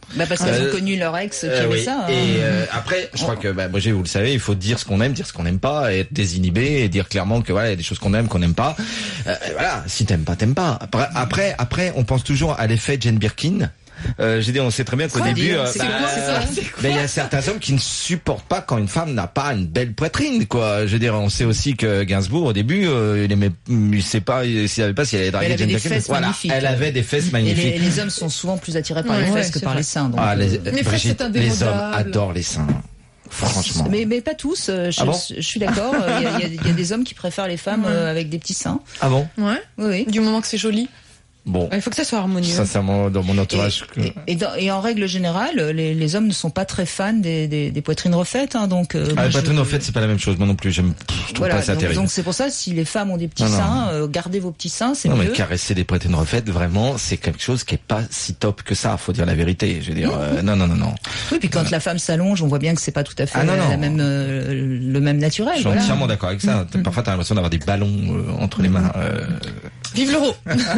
Bah parce qu'elles euh, ont connu leur ex qui euh, avait oui. ça. Hein. Et euh, après, je crois que, bah, Brigitte, vous le savez, il faut dire ce qu'on aime, dire ce qu'on n'aime pas, et être désinhibé, et dire clairement que voilà, il y a des choses qu'on aime, qu'on n'aime pas. Euh, voilà, si t'aimes pas, t'aimes pas. Après, après, après, on pense toujours à l'effet Jane Birkin. Euh, j'ai dit, on sait très bien qu'au quoi, début, euh, bah, il y a certains hommes qui ne supportent pas quand une femme n'a pas une belle poitrine, quoi. Je veux dire, on sait aussi que Gainsbourg, au début, euh, il aimait, il sait pas, il savait pas si elle avait dragué Jane Birkin. Voilà, elle avait des fesses magnifiques. Et les, les hommes sont souvent plus attirés par ouais, les fesses ouais, que par vrai. les seins. Donc, ah, les, mais Brigitte, les hommes adorent les seins. Franchement. Mais, mais pas tous. Je, ah bon je suis d'accord. Il y, a, il y a des hommes qui préfèrent les femmes ouais. euh, avec des petits seins. Ah bon? Ouais. Oui, oui. Du moment que c'est joli. Bon. Il faut que ça soit harmonieux. Sincèrement, dans mon entourage. Et, et, et, dans, et en règle générale, les, les hommes ne sont pas très fans des, des, des poitrines refaites, hein, donc. Euh, ah, les poitrines je... refaites, c'est pas la même chose. Moi non plus, j'aime. Je trouve voilà, pas ça donc, terrible. Donc c'est pour ça, si les femmes ont des petits non, seins, non. Euh, gardez vos petits seins, c'est non, mieux. Non mais caresser des poitrines refaites, vraiment, c'est quelque chose qui est pas si top que ça. Faut dire la vérité. Je veux dire, euh, non, non, non, non. Oui, puis quand euh... la femme s'allonge, on voit bien que c'est pas tout à fait ah, non, non. La même, euh, le même naturel. Je suis voilà. entièrement d'accord avec ça. Mmh. Parfois, t'as l'impression d'avoir des ballons euh, entre les mains. Euh... Vive l'euro.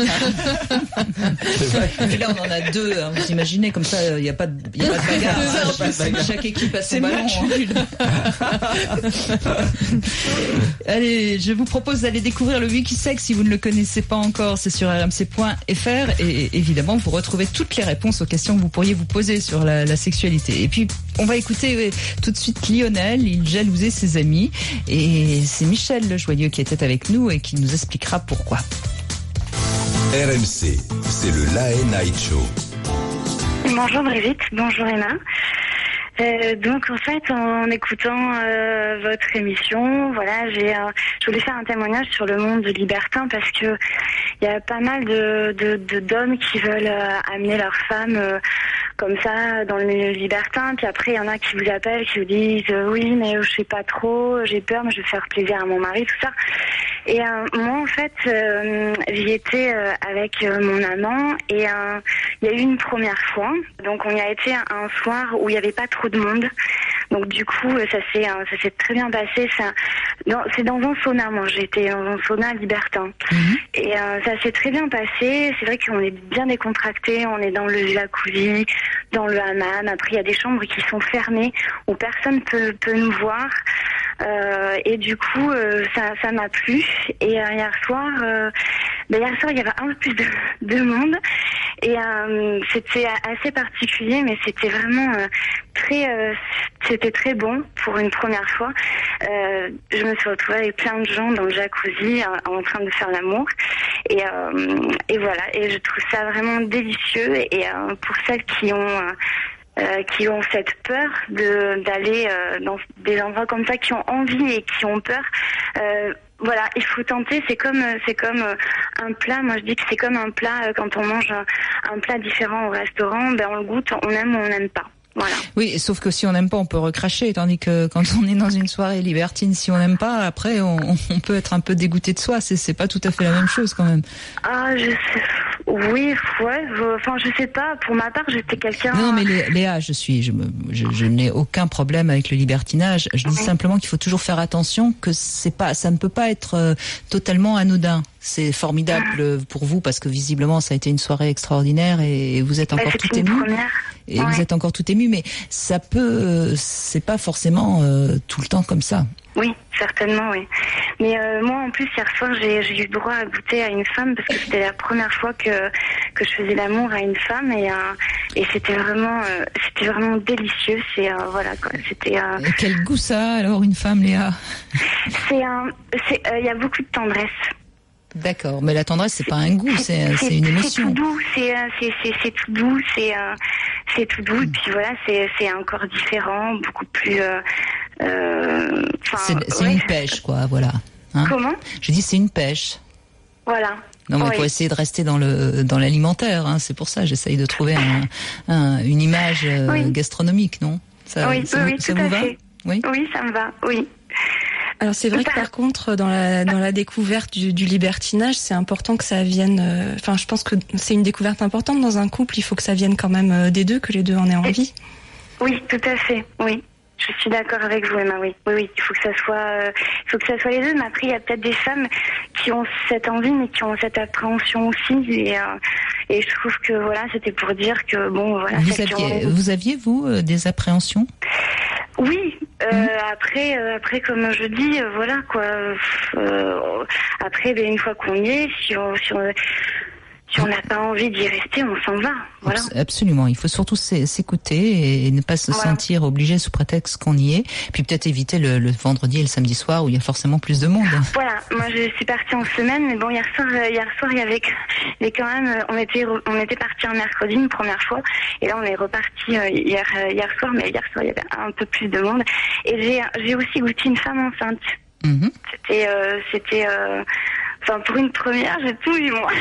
Et là, on en a deux. Hein, vous imaginez, comme ça, il n'y a pas de, y a pas de bagarre. Hein, pas de bagarre. Chaque équipe a son ballon. Hein. Allez, je vous propose d'aller découvrir le Wikisex si vous ne le connaissez pas encore. C'est sur r m c point f r et évidemment, vous retrouvez toutes les réponses aux questions que vous pourriez vous poser sur la, la sexualité. Et puis, on va écouter ouais, tout de suite Lionel. Il jalousait ses amis. Et c'est Michel Le Joyeux qui était avec nous et qui nous expliquera pourquoi. R M C, c'est le Lae Night Show. Bonjour Brigitte, bonjour Emma. Euh, donc en fait, en écoutant euh, votre émission, voilà, j'ai, euh, je voulais faire un témoignage sur le monde libertin parce que il y a pas mal de, de, de d'hommes qui veulent euh, amener leurs femmes euh, comme ça dans le milieu libertin, puis après il y en a qui vous appellent, qui vous disent euh, oui mais je sais pas trop, j'ai peur, mais je vais faire plaisir à mon mari, tout ça. Et euh, moi en fait euh, j'y étais euh, avec euh, mon amant et euh, il y a eu une première fois, donc on y a été un, un soir où il y avait pas trop de monde, donc du coup ça s'est euh, ça s'est très bien passé. Ça, dans, c'est dans un sauna, moi j'étais dans un sauna libertin mmh. et euh, ça s'est très bien passé. C'est vrai qu'on est bien décontracté, on est dans le jacuzzi, dans le hammam. Après il y a des chambres qui sont fermées où personne peut peut nous voir. Euh, et du coup, euh, ça, ça m'a plu. Et euh, hier soir, euh, ben hier soir, il y avait un peu plus de, de monde. Et euh, c'était assez particulier, mais c'était vraiment euh, très, euh, c'était très bon pour une première fois. Euh, je me suis retrouvée avec plein de gens dans le jacuzzi en, en train de faire l'amour. Et, euh, et voilà. Et je trouve ça vraiment délicieux. Et euh, pour celles qui ont euh, Euh, qui ont cette peur de d'aller euh, dans des endroits comme ça, qui ont envie et qui ont peur, euh, voilà, il faut tenter. C'est comme c'est comme un plat. Moi je dis que c'est comme un plat, quand on mange un, un plat différent au restaurant, ben on le goûte, on aime ou on n'aime pas. Voilà. Oui, sauf que si on n'aime pas, on peut recracher, tandis que quand on est dans une soirée libertine, si on n'aime pas, après on, on peut être un peu dégoûté de soi. C'est, c'est pas tout à fait la même chose quand même. Ah, je sais. Oui, ouais. Je, enfin, je sais pas. Pour ma part, j'étais quelqu'un. Non, mais Léa, je suis, je, me, je, je n'ai aucun problème avec le libertinage. Je dis oui. simplement qu'il faut toujours faire attention, que c'est pas, ça ne peut pas être euh, totalement anodin. C'est formidable pour vous parce que visiblement ça a été une soirée extraordinaire et vous êtes encore bah, tout ému. Et ouais. vous êtes encore tout ému, mais ça peut, c'est pas forcément euh, tout le temps comme ça. Oui, certainement, oui. Mais euh, moi, en plus, hier soir, j'ai, j'ai eu le droit à goûter à une femme parce que c'était la première fois que que je faisais l'amour à une femme et euh, et c'était vraiment, euh, c'était vraiment délicieux. C'est euh, voilà quoi. C'était. Euh... Et quel goût ça alors une femme, Léa? C'est un, c'est, il euh, y a beaucoup de tendresse. D'accord, mais la tendresse c'est pas un goût, c'est, c'est, c'est une émotion. C'est tout doux, c'est c'est c'est, c'est tout doux, c'est euh, c'est tout doux. Et puis voilà, c'est c'est encore différent, beaucoup plus. Euh, euh, c'est c'est ouais. une pêche quoi, voilà. Hein Comment? Je dis c'est une pêche. Voilà. Non mais il oui. faut essayer de rester dans le dans l'alimentaire, hein, c'est pour ça j'essaye de trouver un, un, une image euh, oui. gastronomique, non? Ça, oui, ça, oui, ça tout vous à va? fait. Oui, oui, ça me va, oui. Alors c'est vrai que par contre dans la dans la découverte du, du libertinage, c'est important que ça vienne. Enfin, euh, je pense que c'est une découverte importante dans un couple. Il faut que ça vienne quand même euh, des deux, que les deux en aient envie. Oui, tout à fait. Oui, je suis d'accord avec vous, Emma. Oui, oui, oui. Il faut que ça soit, euh, il faut que ça soit les deux. Mais après, il y a peut-être des femmes qui ont cette envie, mais qui ont cette appréhension aussi. Et, euh, Et je trouve que voilà, c'était pour dire que bon, voilà. Vous aviez, vous aviez vous euh, des appréhensions? Oui. Euh, mmh. Après, euh, après, comme je dis, euh, voilà quoi. Euh, après, ben, une fois qu'on y est, si on, si on, si on n'a pas envie d'y rester, on s'en va. Voilà. Absolument. Il faut surtout s'écouter et ne pas se voilà. sentir obligé sous prétexte qu'on y est. Puis peut-être éviter le, le vendredi et le samedi soir où il y a forcément plus de monde. Voilà. Moi, je suis partie en semaine, mais bon, hier soir, hier soir, il y avait, mais quand même, on était, on était parti un mercredi une première fois, et là, on est reparti hier, hier soir, mais hier soir, il y avait un peu plus de monde. Et j'ai, j'ai aussi goûté une femme enceinte. Mmh. C'était, euh, c'était, euh, enfin, pour une première, j'ai tout eu moi.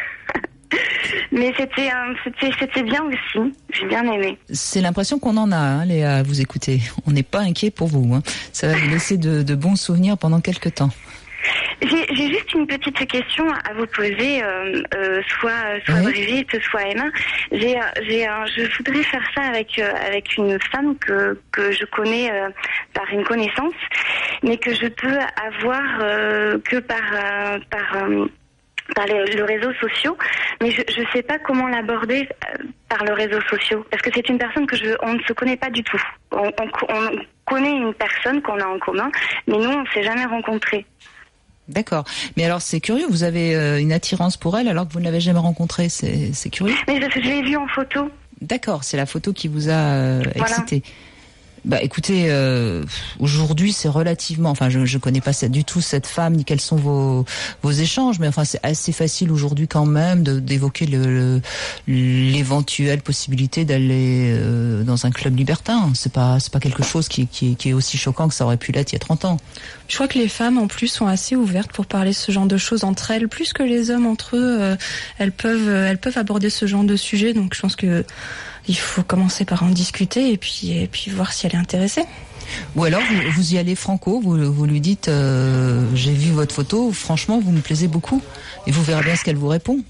Mais c'était, euh, c'était, c'était bien aussi. J'ai bien aimé. C'est l'impression qu'on en a, hein, Léa, à vous écouter. On n'est pas inquiet pour vous. Hein. Ça va vous laisser de, de bons souvenirs pendant quelques temps. J'ai, j'ai juste une petite question à vous poser, euh, euh, soit, soit oui. Brigitte, soit Emma. J'ai, j'ai, euh, je voudrais faire ça avec, euh, avec une femme que, que je connais euh, par une connaissance, mais que je peux avoir euh, que par, euh, par euh, par les, le réseau social, mais je ne sais pas comment l'aborder euh, par le réseau social, parce que c'est une personne que je, on ne se connaît pas du tout. On, on, on connaît une personne qu'on a en commun, mais nous, on ne s'est jamais rencontrés. D'accord. Mais alors, c'est curieux, vous avez euh, une attirance pour elle alors que vous ne l'avez jamais rencontrée, c'est, c'est curieux. Mais parce que je l'ai vue en photo. D'accord, c'est la photo qui vous a euh, excité. Voilà. Bah écoutez, euh, aujourd'hui c'est relativement, enfin je je connais pas ça, du tout cette femme ni quels sont vos vos échanges, mais enfin c'est assez facile aujourd'hui quand même de d'évoquer le, le l'éventuelle possibilité d'aller euh, dans un club libertin. C'est pas c'est pas quelque chose qui qui qui est aussi choquant que ça aurait pu l'être il y a trente ans. Je crois que les femmes en plus sont assez ouvertes pour parler ce genre de choses entre elles, plus que les hommes entre eux. Euh, elles peuvent elles peuvent aborder ce genre de sujet, donc je pense que il faut commencer par en discuter et puis, et puis voir si elle est intéressée. Ou alors vous, vous y allez franco, vous, vous lui dites euh, j'ai vu votre photo, franchement vous me plaisez beaucoup, et vous verrez bien ce qu'elle vous répond.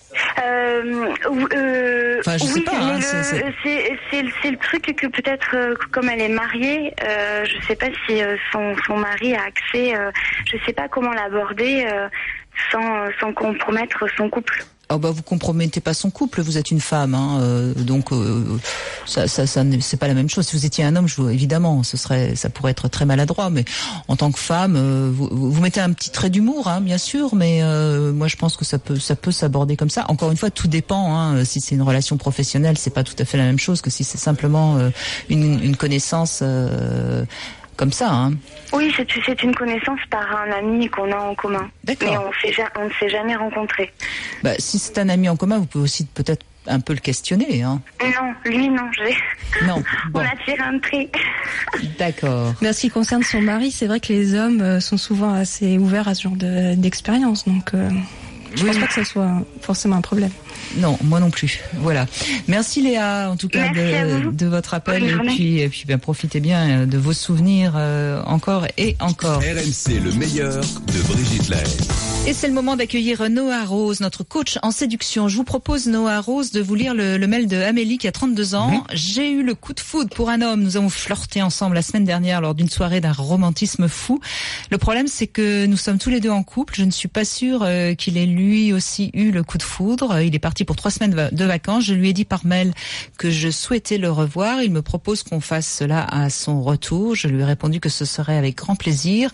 Euh, euh, enfin, je oui, sais pas. Hein, le, c'est, c'est... C'est, c'est, c'est le truc que peut-être, euh, comme elle est mariée, euh, je sais pas si euh, son, son mari a accès, euh, je sais pas comment l'aborder euh, sans, sans compromettre son couple. Oh bah vous compromettez pas son couple, vous êtes une femme, hein, euh, donc euh, ça, ça, ça, c'est pas la même chose. Si vous étiez un homme, je vous, évidemment, ce serait, ça pourrait être très maladroit, mais en tant que femme, euh, vous, vous mettez un petit trait d'humour, hein, bien sûr, mais euh, moi je pense que ça peut, ça peut s'aborder comme ça. Encore une fois, tout dépend. Hein, si c'est une relation professionnelle, c'est pas tout à fait la même chose que si c'est simplement euh, une, une connaissance. Euh, Comme ça, hein. Oui, c'est, c'est une connaissance par un ami qu'on a en commun. D'accord. Mais on, fait, on ne s'est jamais rencontrés. Bah, si c'est un ami en commun, vous pouvez aussi peut-être un peu le questionner, hein. Non, lui, non, j'ai. Non. Bon. On a tiré un trait. D'accord. Mais en ce qui concerne son mari, c'est vrai que les hommes sont souvent assez ouverts à ce genre de, d'expérience, donc euh, je oui. pense pas que ça soit forcément un problème. Non, moi non plus. Voilà. Merci Léa, en tout cas, de, de votre appel. Et puis, et puis ben, profitez bien de vos souvenirs euh, encore et encore. R M C, le meilleur de Brigitte Lahaie. Et c'est le moment d'accueillir Noah Rose, notre coach en séduction. Je vous propose, Noah Rose, de vous lire le, le mail de Amélie qui a trente-deux ans. Mmh. J'ai eu le coup de foudre pour un homme. Nous avons flirté ensemble la semaine dernière lors d'une soirée d'un romantisme fou. Le problème, c'est que nous sommes tous les deux en couple. Je ne suis pas sûre euh, qu'il ait lui aussi eu le coup de foudre. Il est parti pour trois semaines de vacances. Je lui ai dit par mail que je souhaitais le revoir. Il me propose qu'on fasse cela à son retour. Je lui ai répondu que ce serait avec grand plaisir.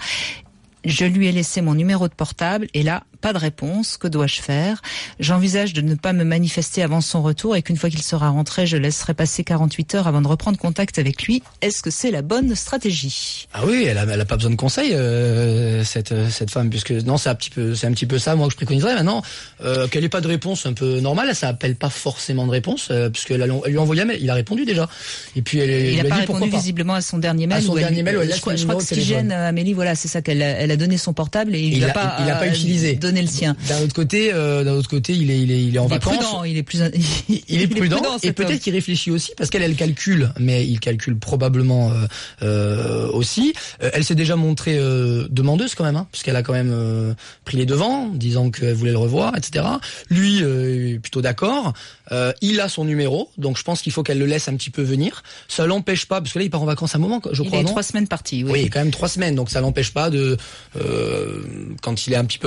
Je lui ai laissé mon numéro de portable et là, pas de réponse. Que dois-je faire? J'envisage de ne pas me manifester avant son retour et qu'une fois qu'il sera rentré, je laisserai passer quarante-huit heures avant de reprendre contact avec lui. Est-ce que c'est la bonne stratégie? Ah oui, elle a, elle a pas besoin de conseils, euh, cette cette femme, puisque non, c'est un petit peu, c'est un petit peu ça, moi que je préconiserais maintenant. Euh, qu'elle ait pas de réponse, un peu normale, ça appelle pas forcément de réponse, euh, puisqu'elle a, elle lui a envoyé un mail, il a répondu déjà. Et puis elle, il elle a pas dit, répondu visiblement à son dernier mail. À son dernier elle, mail, ouais, je crois, je crois que ce qui gêne Amélie, voilà, c'est ça qu'elle a, elle a donné son portable et il, il a pas, il a pas utilisé, donné le sien. D'un autre côté, euh, d'un autre côté, il est, il est, il est en il vacances. Est prudent, il est plus, il, il est prudent, prudent et peut-être homme. qu'il réfléchit aussi parce qu'elle, elle calcule, mais il calcule probablement euh, euh, aussi. Euh, elle s'est déjà montrée euh, demandeuse quand même, hein, puisqu'elle a quand même euh, pris les devants, disant qu'elle voulait le revoir, et cetera. Lui euh, est plutôt d'accord. Euh, il a son numéro, donc je pense qu'il faut qu'elle le laisse un petit peu venir. Ça l'empêche pas, parce que là il part en vacances un moment, je crois. Il est non trois semaines parti. Oui. oui, quand même trois semaines, donc ça l'empêche pas de, euh, quand il est un petit peu proche du retour.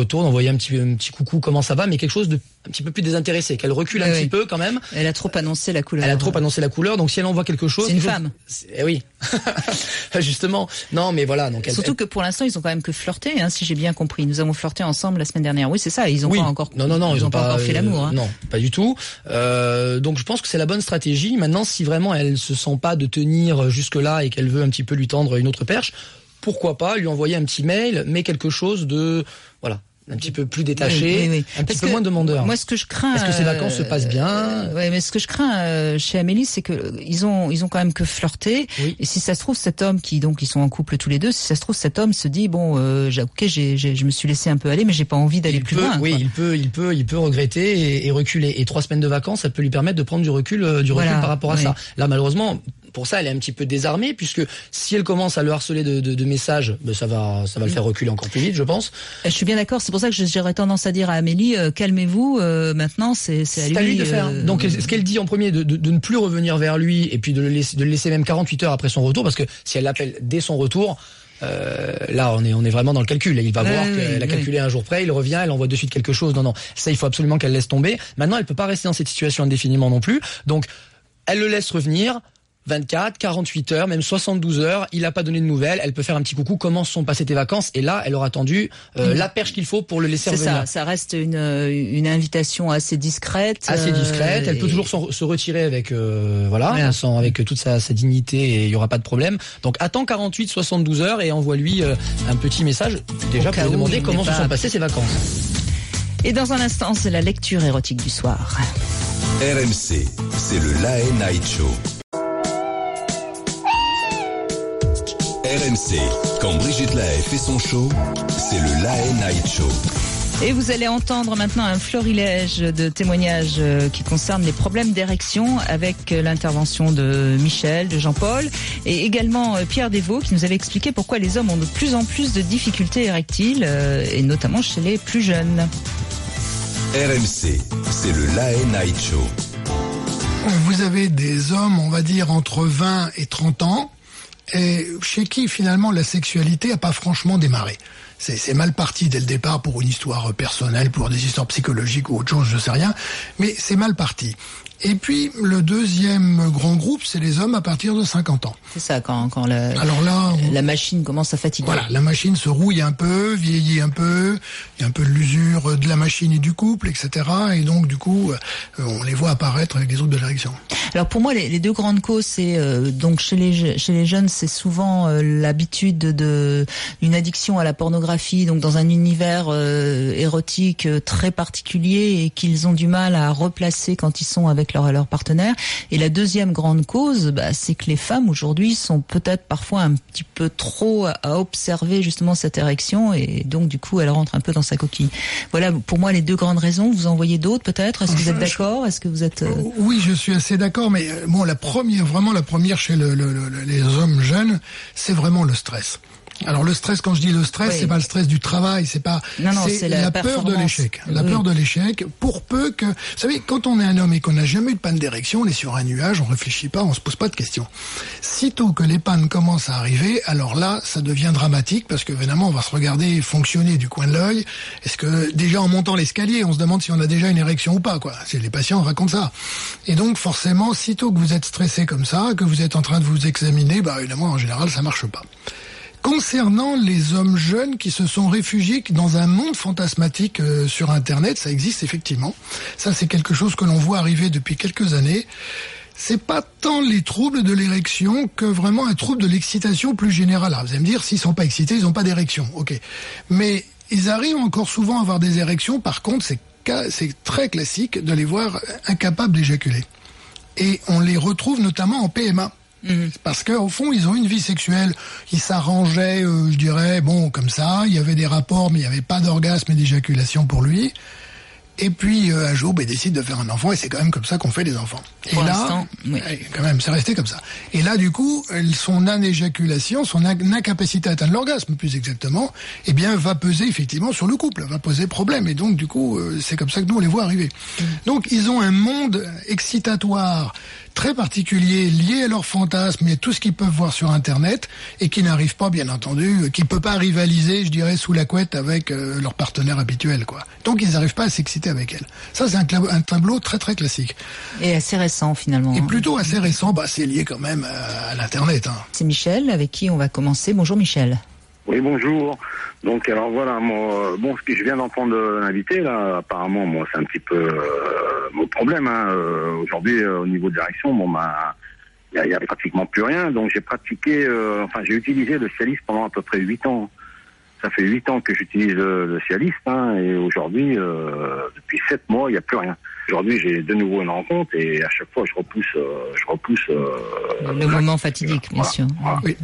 retourne, envoyer un petit, un petit coucou, comment ça va, mais quelque chose de un petit peu plus désintéressé, qu'elle recule oui, un oui. petit peu quand même. Elle a trop annoncé la couleur. Elle a trop annoncé la couleur, donc si elle envoie quelque chose... C'est une chose, femme. Eh oui, justement. Non, mais voilà. Donc elle, Surtout elle... que pour l'instant, ils ont quand même que flirté, hein, si j'ai bien compris. Nous avons flirté ensemble la semaine dernière. Oui, c'est ça, ils ont oui. pas encore... Non, non, non, ils, ils ont, ont pas encore fait l'amour. Hein. Non, pas du tout. Euh, donc je pense que c'est la bonne stratégie. Maintenant, si vraiment elle se sent pas de tenir jusque-là et qu'elle veut un petit peu lui tendre une autre perche, pourquoi pas lui envoyer un petit mail, mais quelque chose de... Voilà. Un petit peu plus détaché, oui, oui, oui. un Parce petit peu moins demandeur. Moi, ce que je crains, est-ce que ces vacances euh, se passent bien euh, Ouais, mais ce que je crains euh, chez Amélie, c'est que ils ont, ils ont quand même que flirté. Oui. Et si ça se trouve, cet homme qui donc ils sont en couple tous les deux, si ça se trouve, cet homme se dit bon, euh, j'ai, ok, j'ai, j'ai, je me suis laissé un peu aller, mais j'ai pas envie d'aller il plus peut, loin. Oui, quoi. il peut, il peut, il peut regretter et, et reculer. Et trois semaines de vacances, ça peut lui permettre de prendre du recul, euh, du recul voilà, par rapport à oui. ça. Là, malheureusement. Pour ça, elle est un petit peu désarmée, puisque si elle commence à le harceler de, de, de messages, ben ça va, ça va le faire reculer encore plus vite, je pense. Je suis bien d'accord. C'est pour ça que j'aurais tendance à dire à Amélie, euh, calmez-vous. Euh, maintenant, c'est, c'est à lui, c'est à lui de faire. Euh... Donc, ce qu'elle dit en premier, de, de, de ne plus revenir vers lui, et puis de le laisser, de le laisser même quarante-huit heures après son retour, parce que si elle l'appelle dès son retour. Euh, là, on est, on est vraiment dans le calcul. Il va oui, voir qu'elle oui, a calculé oui. un jour près, il revient, elle envoie de suite quelque chose. Non, non, ça, il faut absolument qu'elle laisse tomber. Maintenant, elle peut pas rester dans cette situation indéfiniment non plus. Donc, elle le laisse revenir. vingt-quatre, quarante-huit heures, même soixante-douze heures, il a pas donné de nouvelles, elle peut faire un petit coucou, comment se sont passées tes vacances, et là, elle aura tendu euh, mmh. la perche qu'il faut pour le laisser c'est revenir. C'est ça, ça reste une, une invitation assez discrète. Assez discrète, euh, elle peut et... toujours se retirer avec, euh, voilà, voilà. Sans, avec toute sa, sa dignité, et il y aura pas de problème. Donc, attends quarante-huit, soixante-douze heures, et envoie-lui euh, un petit message, déjà pour lui demander comment se pas... sont passées ses vacances. Et dans un instant, c'est la lecture érotique du soir. R M C, c'est le Lae Night Show. R M C, quand Brigitte Lahaie fait son show, c'est le Lae Night Show. Et vous allez entendre maintenant un florilège de témoignages qui concernent les problèmes d'érection avec l'intervention de Michel, de Jean-Paul et également Pierre Desvaux qui nous avait expliqué pourquoi les hommes ont de plus en plus de difficultés érectiles et notamment chez les plus jeunes. R M C, c'est le Lae Night Show. Vous avez des hommes, on va dire, entre vingt et trente ans, et chez qui finalement la sexualité a pas franchement démarré. C'est, c'est mal parti dès le départ pour une histoire personnelle, pour des histoires psychologiques ou autre chose, je sais rien, mais c'est mal parti. Et puis, le deuxième grand groupe, c'est les hommes à partir de cinquante ans. C'est ça, quand, quand la, Alors là, on... la machine commence à fatiguer. Voilà, la machine se rouille un peu, vieillit un peu, il y a un peu de l'usure de la machine et du couple, et cetera. Et donc, du coup, on les voit apparaître avec des troubles de l'érection. Alors pour moi, les, les deux grandes causes, c'est euh, donc chez les chez les jeunes, c'est souvent euh, l'habitude de d'une addiction à la pornographie, donc dans un univers euh, érotique euh, très particulier et qu'ils ont du mal à replacer quand ils sont avec leur leur partenaire. Et la deuxième grande cause, bah, c'est que les femmes aujourd'hui sont peut-être parfois un petit peu trop à, à observer justement cette érection et donc du coup elles rentrent un peu dans sa coquille. Voilà pour moi les deux grandes raisons. Vous en voyez d'autres peut-être? Est-ce que vous êtes d'accord? Est-ce que vous êtes euh... Oui, je suis assez d'accord. Mais bon, la première, vraiment la première chez le, le, le, les hommes jeunes, c'est vraiment le stress. Alors le stress, quand je dis le stress, oui. c'est pas le stress du travail, c'est pas, non, non, c'est, c'est la, la peur de l'échec. La oui. peur de l'échec, pour peu que, vous savez, quand on est un homme et qu'on n'a jamais eu de panne d'érection, on est sur un nuage, on réfléchit pas, on se pose pas de questions. Sitôt que les pannes commencent à arriver, alors là, ça devient dramatique parce que évidemment, on va se regarder fonctionner du coin de l'œil. Est-ce que déjà en montant l'escalier, on se demande si on a déjà une érection ou pas, quoi. C'est les patients racontent ça. Et donc forcément, sitôt que vous êtes stressé comme ça, que vous êtes en train de vous examiner, bah évidemment, en général, ça marche pas. Concernant les hommes jeunes qui se sont réfugiés dans un monde fantasmatique euh, sur Internet, ça existe effectivement. Ça, c'est quelque chose que l'on voit arriver depuis quelques années. C'est pas tant les troubles de l'érection que vraiment un trouble de l'excitation plus générale. Alors, vous allez me dire, s'ils sont pas excités, ils ont pas d'érection. Ok. Mais ils arrivent encore souvent à avoir des érections. Par contre, c'est, c'est très classique de les voir incapables d'éjaculer. Et on les retrouve notamment en P M A. Mmh. Parce qu'au fond, ils ont une vie sexuelle. Ils s'arrangeaient, euh, je dirais, bon, comme ça. Il y avait des rapports, mais il n'y avait pas d'orgasme et d'éjaculation pour lui. Et puis euh, un jour, bah, il décide de faire un enfant, et c'est quand même comme ça qu'on fait des enfants. Et Pour là, l'instant, oui. quand même, c'est resté comme ça. Et là, du coup, son anéjaculation, son incapacité à atteindre l'orgasme, plus exactement, eh bien, va peser effectivement sur le couple, va poser problème. Et donc, du coup, euh, c'est comme ça que nous on les voit arriver. Mmh. Donc, ils ont un monde excitatoire très particulier, lié à leurs fantasmes et à tout ce qu'ils peuvent voir sur Internet, et qui n'arrivent pas, bien entendu, qui ne peut pas rivaliser, je dirais, sous la couette avec euh, leur partenaire habituel, quoi. Donc, ils n'arrivent pas à s'exciter avec elle. Ça, c'est un, cla- un tableau très très classique. Et assez récent, finalement. Et plutôt assez récent, bah, c'est lié quand même à, à l'Internet. Hein. C'est Michel, avec qui on va commencer. Bonjour Michel. Oui, bonjour. Donc, alors voilà, moi, bon, ce que je viens d'entendre de l'invité, là, apparemment, moi, c'est un petit peu euh, mon problème. Hein. Euh, aujourd'hui, euh, au niveau de l'érection, bon, bah, il y, y a pratiquement plus rien. Donc, j'ai pratiqué, euh, enfin, j'ai utilisé le Cialis pendant à peu près huit ans. Ça fait huit ans que j'utilise le, le Cialis, hein, et aujourd'hui, euh, depuis sept mois, il n'y a plus rien. Aujourd'hui, j'ai de nouveau une rencontre, et à chaque fois, je repousse, euh, je repousse. Euh, le moment fatidique, bien voilà, sûr. Voilà. Oui.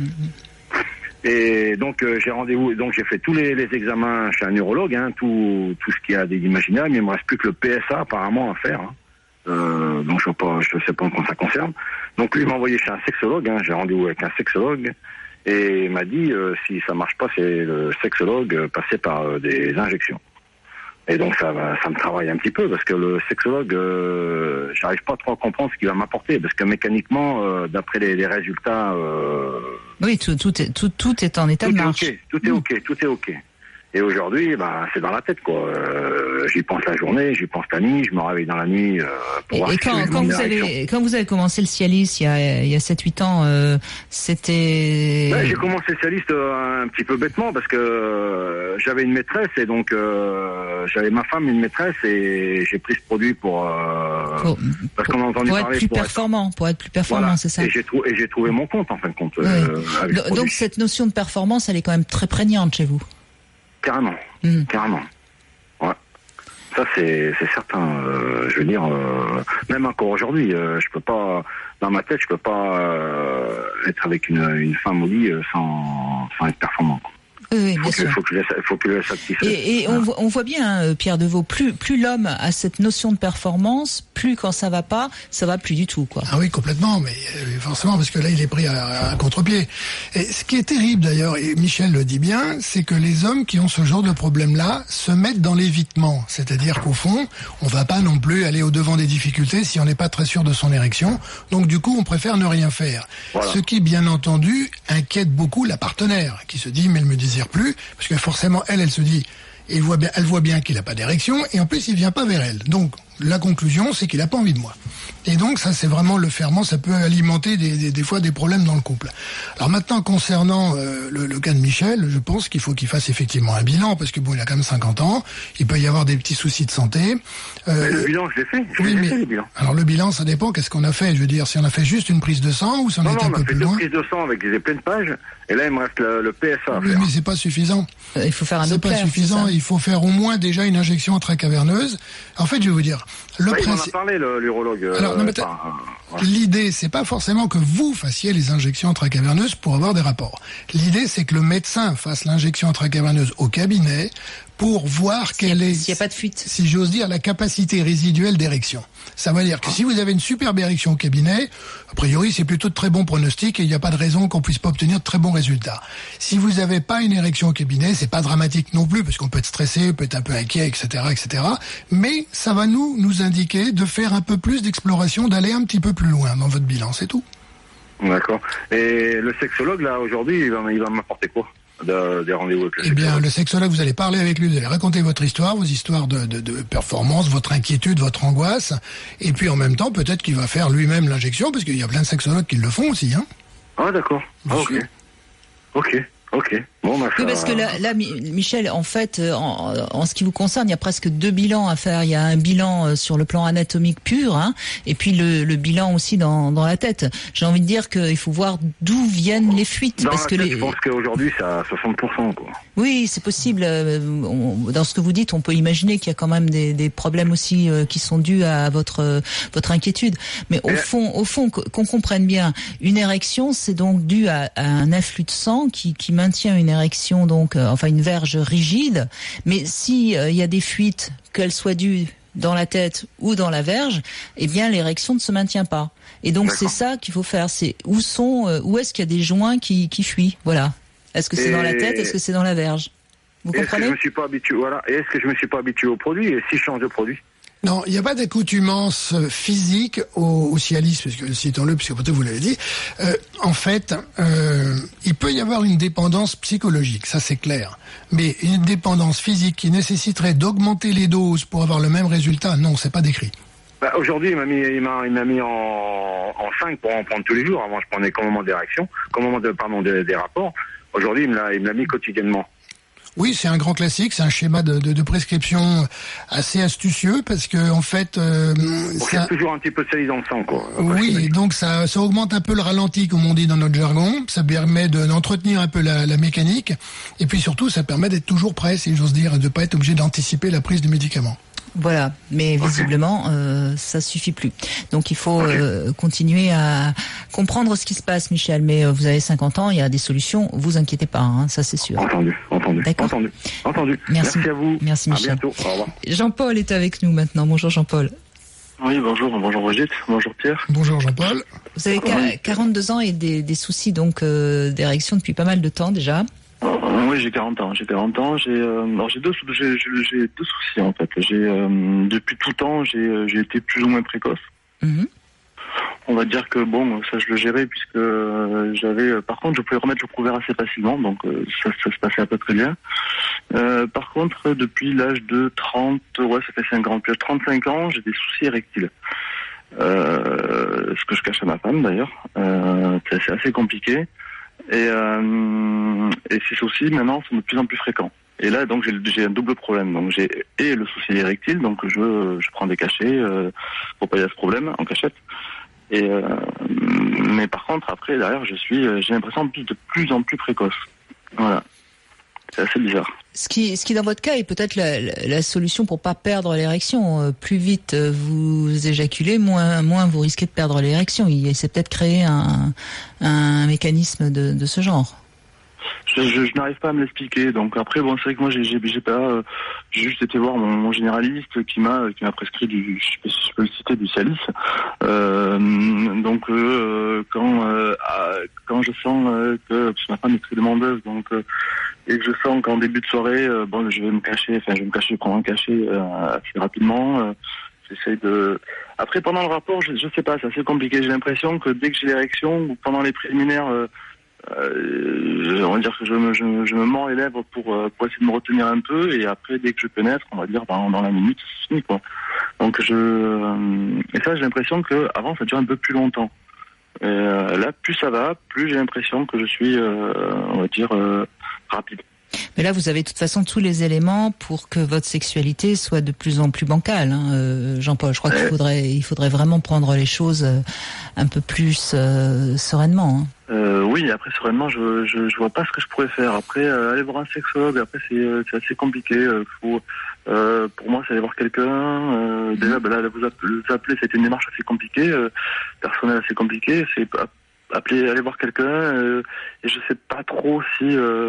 Et donc euh, j'ai rendez-vous, donc j'ai fait tous les, les examens chez un neurologue, hein, tout tout ce qu'il y a d'imaginaire, mais il me reste plus que le P S A apparemment à faire. Hein. Euh, donc je sais pas, je sais pas quand ça concerne. Donc lui il m'a envoyé chez un sexologue, hein, j'ai rendez-vous avec un sexologue, et il m'a dit euh, si ça marche pas, c'est le sexologue euh, passer par euh, des injections. Et donc ça, ça me travaille un petit peu parce que le sexologue, euh, j'arrive pas trop à comprendre ce qu'il va m'apporter parce que mécaniquement, euh, d'après les, les résultats, euh, oui, tout, tout, est, tout, tout est en état tout de est marche. ok, tout est ok, tout est ok. Et aujourd'hui, ben, c'est dans la tête, quoi. Euh, j'y pense la journée, j'y pense la nuit, je me réveille dans la nuit euh, pour Et, voir et si quand, j'ai quand, une vous érection. avez, quand vous avez commencé le Cialis il y a, il y a sept huit ans, euh, c'était... Ouais, j'ai commencé le Cialis euh, un petit peu bêtement parce que euh, j'avais une maîtresse et donc euh, j'avais ma femme une maîtresse et j'ai pris ce produit pour... Euh, pour parce qu'on a entendu pour être parler... plus pour performant, être... pour être plus performant, voilà. c'est ça. Et j'ai, trou... et j'ai trouvé mon compte en fin de compte. Oui. Euh, avec donc, donc cette notion de performance, elle est quand même très prégnante chez vous. Carrément, mmh. carrément. Ouais. Ça c'est c'est certain. Euh, je veux dire, euh, même encore aujourd'hui, euh, je peux pas, dans ma tête, je peux pas euh, être avec une, une femme au lit sans sans être performant. Oui, bien faut sûr. Il faut que je laisse, faut que je laisse satisfaire. Et, et on, voit, on voit bien, hein, Pierre Deveau, plus, plus l'homme a cette notion de performance, plus quand ça va pas, ça va plus du tout, quoi. Ah oui, complètement, mais euh, forcément, parce que là, il est pris à, à contre-pied. Et ce qui est terrible, d'ailleurs, et Michel le dit bien, c'est que les hommes qui ont ce genre de problème-là se mettent dans l'évitement. C'est-à-dire qu'au fond, on va pas non plus aller au-devant des difficultés si on n'est pas très sûr de son érection. Donc, du coup, on préfère ne rien faire. Voilà. Ce qui, bien entendu, inquiète beaucoup la partenaire, qui se dit, mais elle me désire plus, parce que forcément, elle, elle se dit, il voit bien, elle voit bien qu'il n'a pas d'érection, et en plus, il vient pas vers elle. Donc, la conclusion, c'est qu'il n'a pas envie de moi. Et donc, ça, c'est vraiment le ferment, ça peut alimenter des, des, des fois des problèmes dans le couple. Alors maintenant, concernant euh, le, le cas de Michel, je pense qu'il faut qu'il fasse effectivement un bilan, parce que bon, il a quand même cinquante ans, il peut y avoir des petits soucis de santé. Euh, le bilan, je l'ai fait. Je oui, l'ai mais fait, le bilan. Alors le bilan, ça dépend. Qu'est-ce qu'on a fait? Je veux dire, si on a fait juste une prise de sang ou si on non, a été non, un on peu a fait plus deux loin. prises de sang avec des pleines pages, et là, il me reste le, le P S A à Oui, faire. mais c'est pas suffisant. Il faut faire un C'est Doppler, pas suffisant. Il faut faire au moins déjà une injection intracaverneuse. En fait, je vais vous dire, le ouais, principe. Il m'en a parlé, le, l'urologue. Euh, Alors, non, mais enfin, euh, ouais. L'idée, c'est pas forcément que vous fassiez les injections intracaverneuses pour avoir des rapports. L'idée, c'est que le médecin fasse l'injection intracaverneuse au cabinet pour voir s'il quelle est, s'il n'y a pas de fuite, si j'ose dire, la capacité résiduelle d'érection. Ça veut dire que si vous avez une superbe érection au cabinet, a priori, c'est plutôt de très bons pronostics et il n'y a pas de raison qu'on puisse pas obtenir de très bons résultats. Si vous n'avez pas une érection au cabinet, c'est pas dramatique non plus, parce qu'on peut être stressé, peut être un peu inquiet, et cetera, et cetera. Mais ça va nous, nous indiquer de faire un peu plus d'exploration, d'aller un petit peu plus loin dans votre bilan, c'est tout. D'accord. Et le sexologue, là, aujourd'hui, il va, il va m'apporter quoi? De, des rendez-vous avec le Eh bien, le sexologue, vous allez parler avec lui, vous allez raconter votre histoire, vos histoires de, de, de performance, votre inquiétude, votre angoisse, et puis en même temps, peut-être qu'il va faire lui-même l'injection, parce qu'il y a plein de sexologues qui le font aussi, hein. Ah, d'accord. Ah, ok. Ok. Ok. Bon, bah, ça... Oui, parce que là, là, Michel, en fait, en, en ce qui vous concerne, il y a presque deux bilans à faire. Il y a un bilan sur le plan anatomique pur, hein, et puis le, le bilan aussi dans, dans la tête. J'ai envie de dire qu'il faut voir d'où viennent les fuites. Dans parce la que tête, les... je pense qu'aujourd'hui, c'est à soixante pour cent, quoi. Oui, c'est possible. Dans ce que vous dites, on peut imaginer qu'il y a quand même des, des problèmes aussi qui sont dus à votre votre inquiétude. Mais au fond, au fond, qu'on comprenne bien, une érection, c'est donc dû à, à un afflux de sang qui, qui maintient une érection, donc, euh, enfin une verge rigide. Mais si euh, il y a des fuites, qu'elles soient dues dans la tête ou dans la verge, eh bien l'érection ne se maintient pas. Et donc D'accord. c'est ça qu'il faut faire. C'est où sont, euh, où est-ce qu'il y a des joints qui, qui fuient. Voilà. Est-ce que c'est Et... dans la tête? Est-ce que c'est dans la verge? Vous est-ce comprenez? que je me suis pas habitué, voilà. Et est-ce que je me suis pas habitué au produit? Et si je change de produit? Non, il n'y a pas d'accoutumance physique au, au Cialis, parce que citons-le, puisque peut-être vous l'avez dit. Euh, en fait, euh, il peut y avoir une dépendance psychologique, ça c'est clair. Mais une dépendance physique qui nécessiterait d'augmenter les doses pour avoir le même résultat, non, c'est pas décrit. Bah, aujourd'hui, il m'a mis, il m'a, il m'a mis en, en cinq pour en prendre tous les jours. Avant, je prenais qu'au moment des réactions, qu'au moment de, pardon, des, des rapports. Aujourd'hui, il me l'a, il me l'a mis quotidiennement. Oui, c'est un grand classique, c'est un schéma de, de, de prescription assez astucieux parce que en fait, euh, Pour ça... faire toujours un petit peu de salive dans le sang, quoi. Oui, donc ça, ça augmente un peu le ralenti, comme on dit dans notre jargon. Ça permet de, d'entretenir un peu la, la mécanique, et puis surtout, ça permet d'être toujours prêt, si j'ose dire, de pas être obligé d'anticiper la prise du médicament. Voilà, mais visiblement, euh, ça suffit plus. Donc il faut euh, continuer à comprendre ce qui se passe, Michel. Mais euh, vous avez cinquante ans, il y a des solutions. Vous inquiétez pas, hein, ça c'est sûr. Entendu, entendu, D'accord. entendu, entendu. Merci. Merci à vous. Merci Michel. À bientôt. Au revoir. Jean-Paul est avec nous maintenant. Bonjour Jean-Paul. Oui, bonjour, bonjour Brigitte, bonjour Pierre. Bonjour Jean-Paul. Vous avez Oui. quarante-deux ans et des, des soucis donc euh, d'érection depuis pas mal de temps déjà. Euh, oui, j'ai quarante ans. J'ai quarante ans. J'ai, euh, alors j'ai deux, j'ai, j'ai, j'ai deux soucis en fait. J'ai euh, depuis tout temps, j'ai, j'ai été plus ou moins précoce. Mm-hmm. On va dire que bon, ça je le gérais puisque euh, j'avais. Euh, par contre, je pouvais remettre le couvert assez facilement, donc euh, ça, ça se passait à peu près bien. Euh, par contre, depuis l'âge de trente, ouais, ça fait cinq ans. Puis à trente-cinq ans, j'ai des soucis érectiles. Euh, ce que je cache à ma femme d'ailleurs. Euh, c'est, c'est assez compliqué. Et, euh, et ces soucis maintenant sont de plus en plus fréquents. Et là donc j'ai, j'ai un double problème. Donc j'ai et le souci érectile, donc je je prends des cachets euh, pour pallier à ce problème en cachette. Et euh, mais par contre après derrière je suis j'ai l'impression de plus en plus précoce. Voilà. C'est assez bizarre. Ce qui, ce qui dans votre cas est peut-être la, la, la solution pour pas perdre l'érection. Euh, plus vite euh, vous éjaculez, moins, moins vous risquez de perdre l'érection. Il s'est peut-être créé un, un mécanisme de, de ce genre. Je, je, je n'arrive pas à me l'expliquer. Donc après, bon, c'est vrai que moi, j'ai, j'ai, j'ai pas, euh, j'ai juste été voir mon, mon généraliste qui m'a, qui m'a prescrit du, je sais pas si je peux le citer, du Cialis. Euh, donc euh, quand, euh, quand je sens euh, que parce que ma femme est très demandeuse, donc euh, et que je sens qu'en début de soirée, euh, bon, je vais me cacher, enfin, je vais me cacher, prendre un cachet euh, assez rapidement. Euh, j'essaie de. Après, pendant le rapport, je, je sais pas, c'est assez compliqué. J'ai l'impression que dès que j'ai l'érection ou pendant les préliminaires. Euh, Euh, on va dire que je me, je, je me mords les lèvres pour, pour essayer de me retenir un peu et après dès que je pénètre, on va dire dans, dans la minute, c'est fini quoi. Donc je euh, et ça j'ai l'impression que avant ça dure un peu plus longtemps. Et euh, là plus ça va, plus j'ai l'impression que je suis euh, on va dire euh, rapide. Mais là, vous avez de toute façon tous les éléments pour que votre sexualité soit de plus en plus bancale, hein, euh, Jean-Paul. Je crois qu'il faudrait, il faudrait vraiment prendre les choses euh, un peu plus euh, sereinement. Hein. Euh, oui, après sereinement, je, je je vois pas ce que je pourrais faire. Après, euh, aller voir un sexologue, après c'est c'est assez compliqué. Euh, faut, euh, pour moi, c'est aller voir quelqu'un. Euh, mmh. Déjà, ben là, vous appeler, c'était une démarche assez compliquée, euh, personnelle assez compliquée. C'est appeler, aller voir quelqu'un. Euh, et je sais pas trop si. Euh,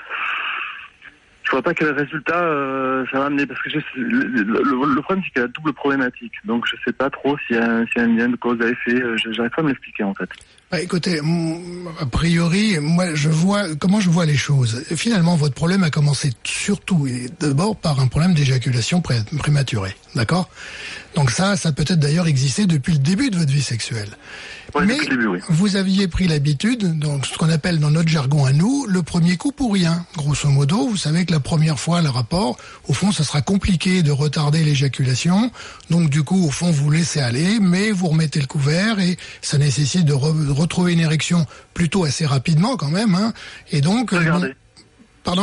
Je vois pas quel résultat euh, ça va amener parce que je, le, le, le problème c'est qu'il y a la double problématique. Donc je sais pas trop s'il y a, s'il y a un lien de cause à effet. J'arrive pas à me l'expliquer en fait. Bah, écoutez, a priori, moi je vois comment je vois les choses. Finalement, votre problème a commencé surtout et d'abord par un problème d'éjaculation pré- prématurée, d'accord ? Donc ça, ça peut-être d'ailleurs existé depuis le début de votre vie sexuelle. Ouais, mais début, oui. Vous aviez pris l'habitude, donc ce qu'on appelle dans notre jargon à nous, le premier coup pour rien. Grosso modo, vous savez que la première fois, le rapport, au fond, ça sera compliqué de retarder l'éjaculation. Donc du coup, au fond, vous laissez aller, mais vous remettez le couvert et ça nécessite de re- retrouver une érection plutôt assez rapidement quand même. Hein. Et donc, je l'ai gardé. Bon... Pardon ?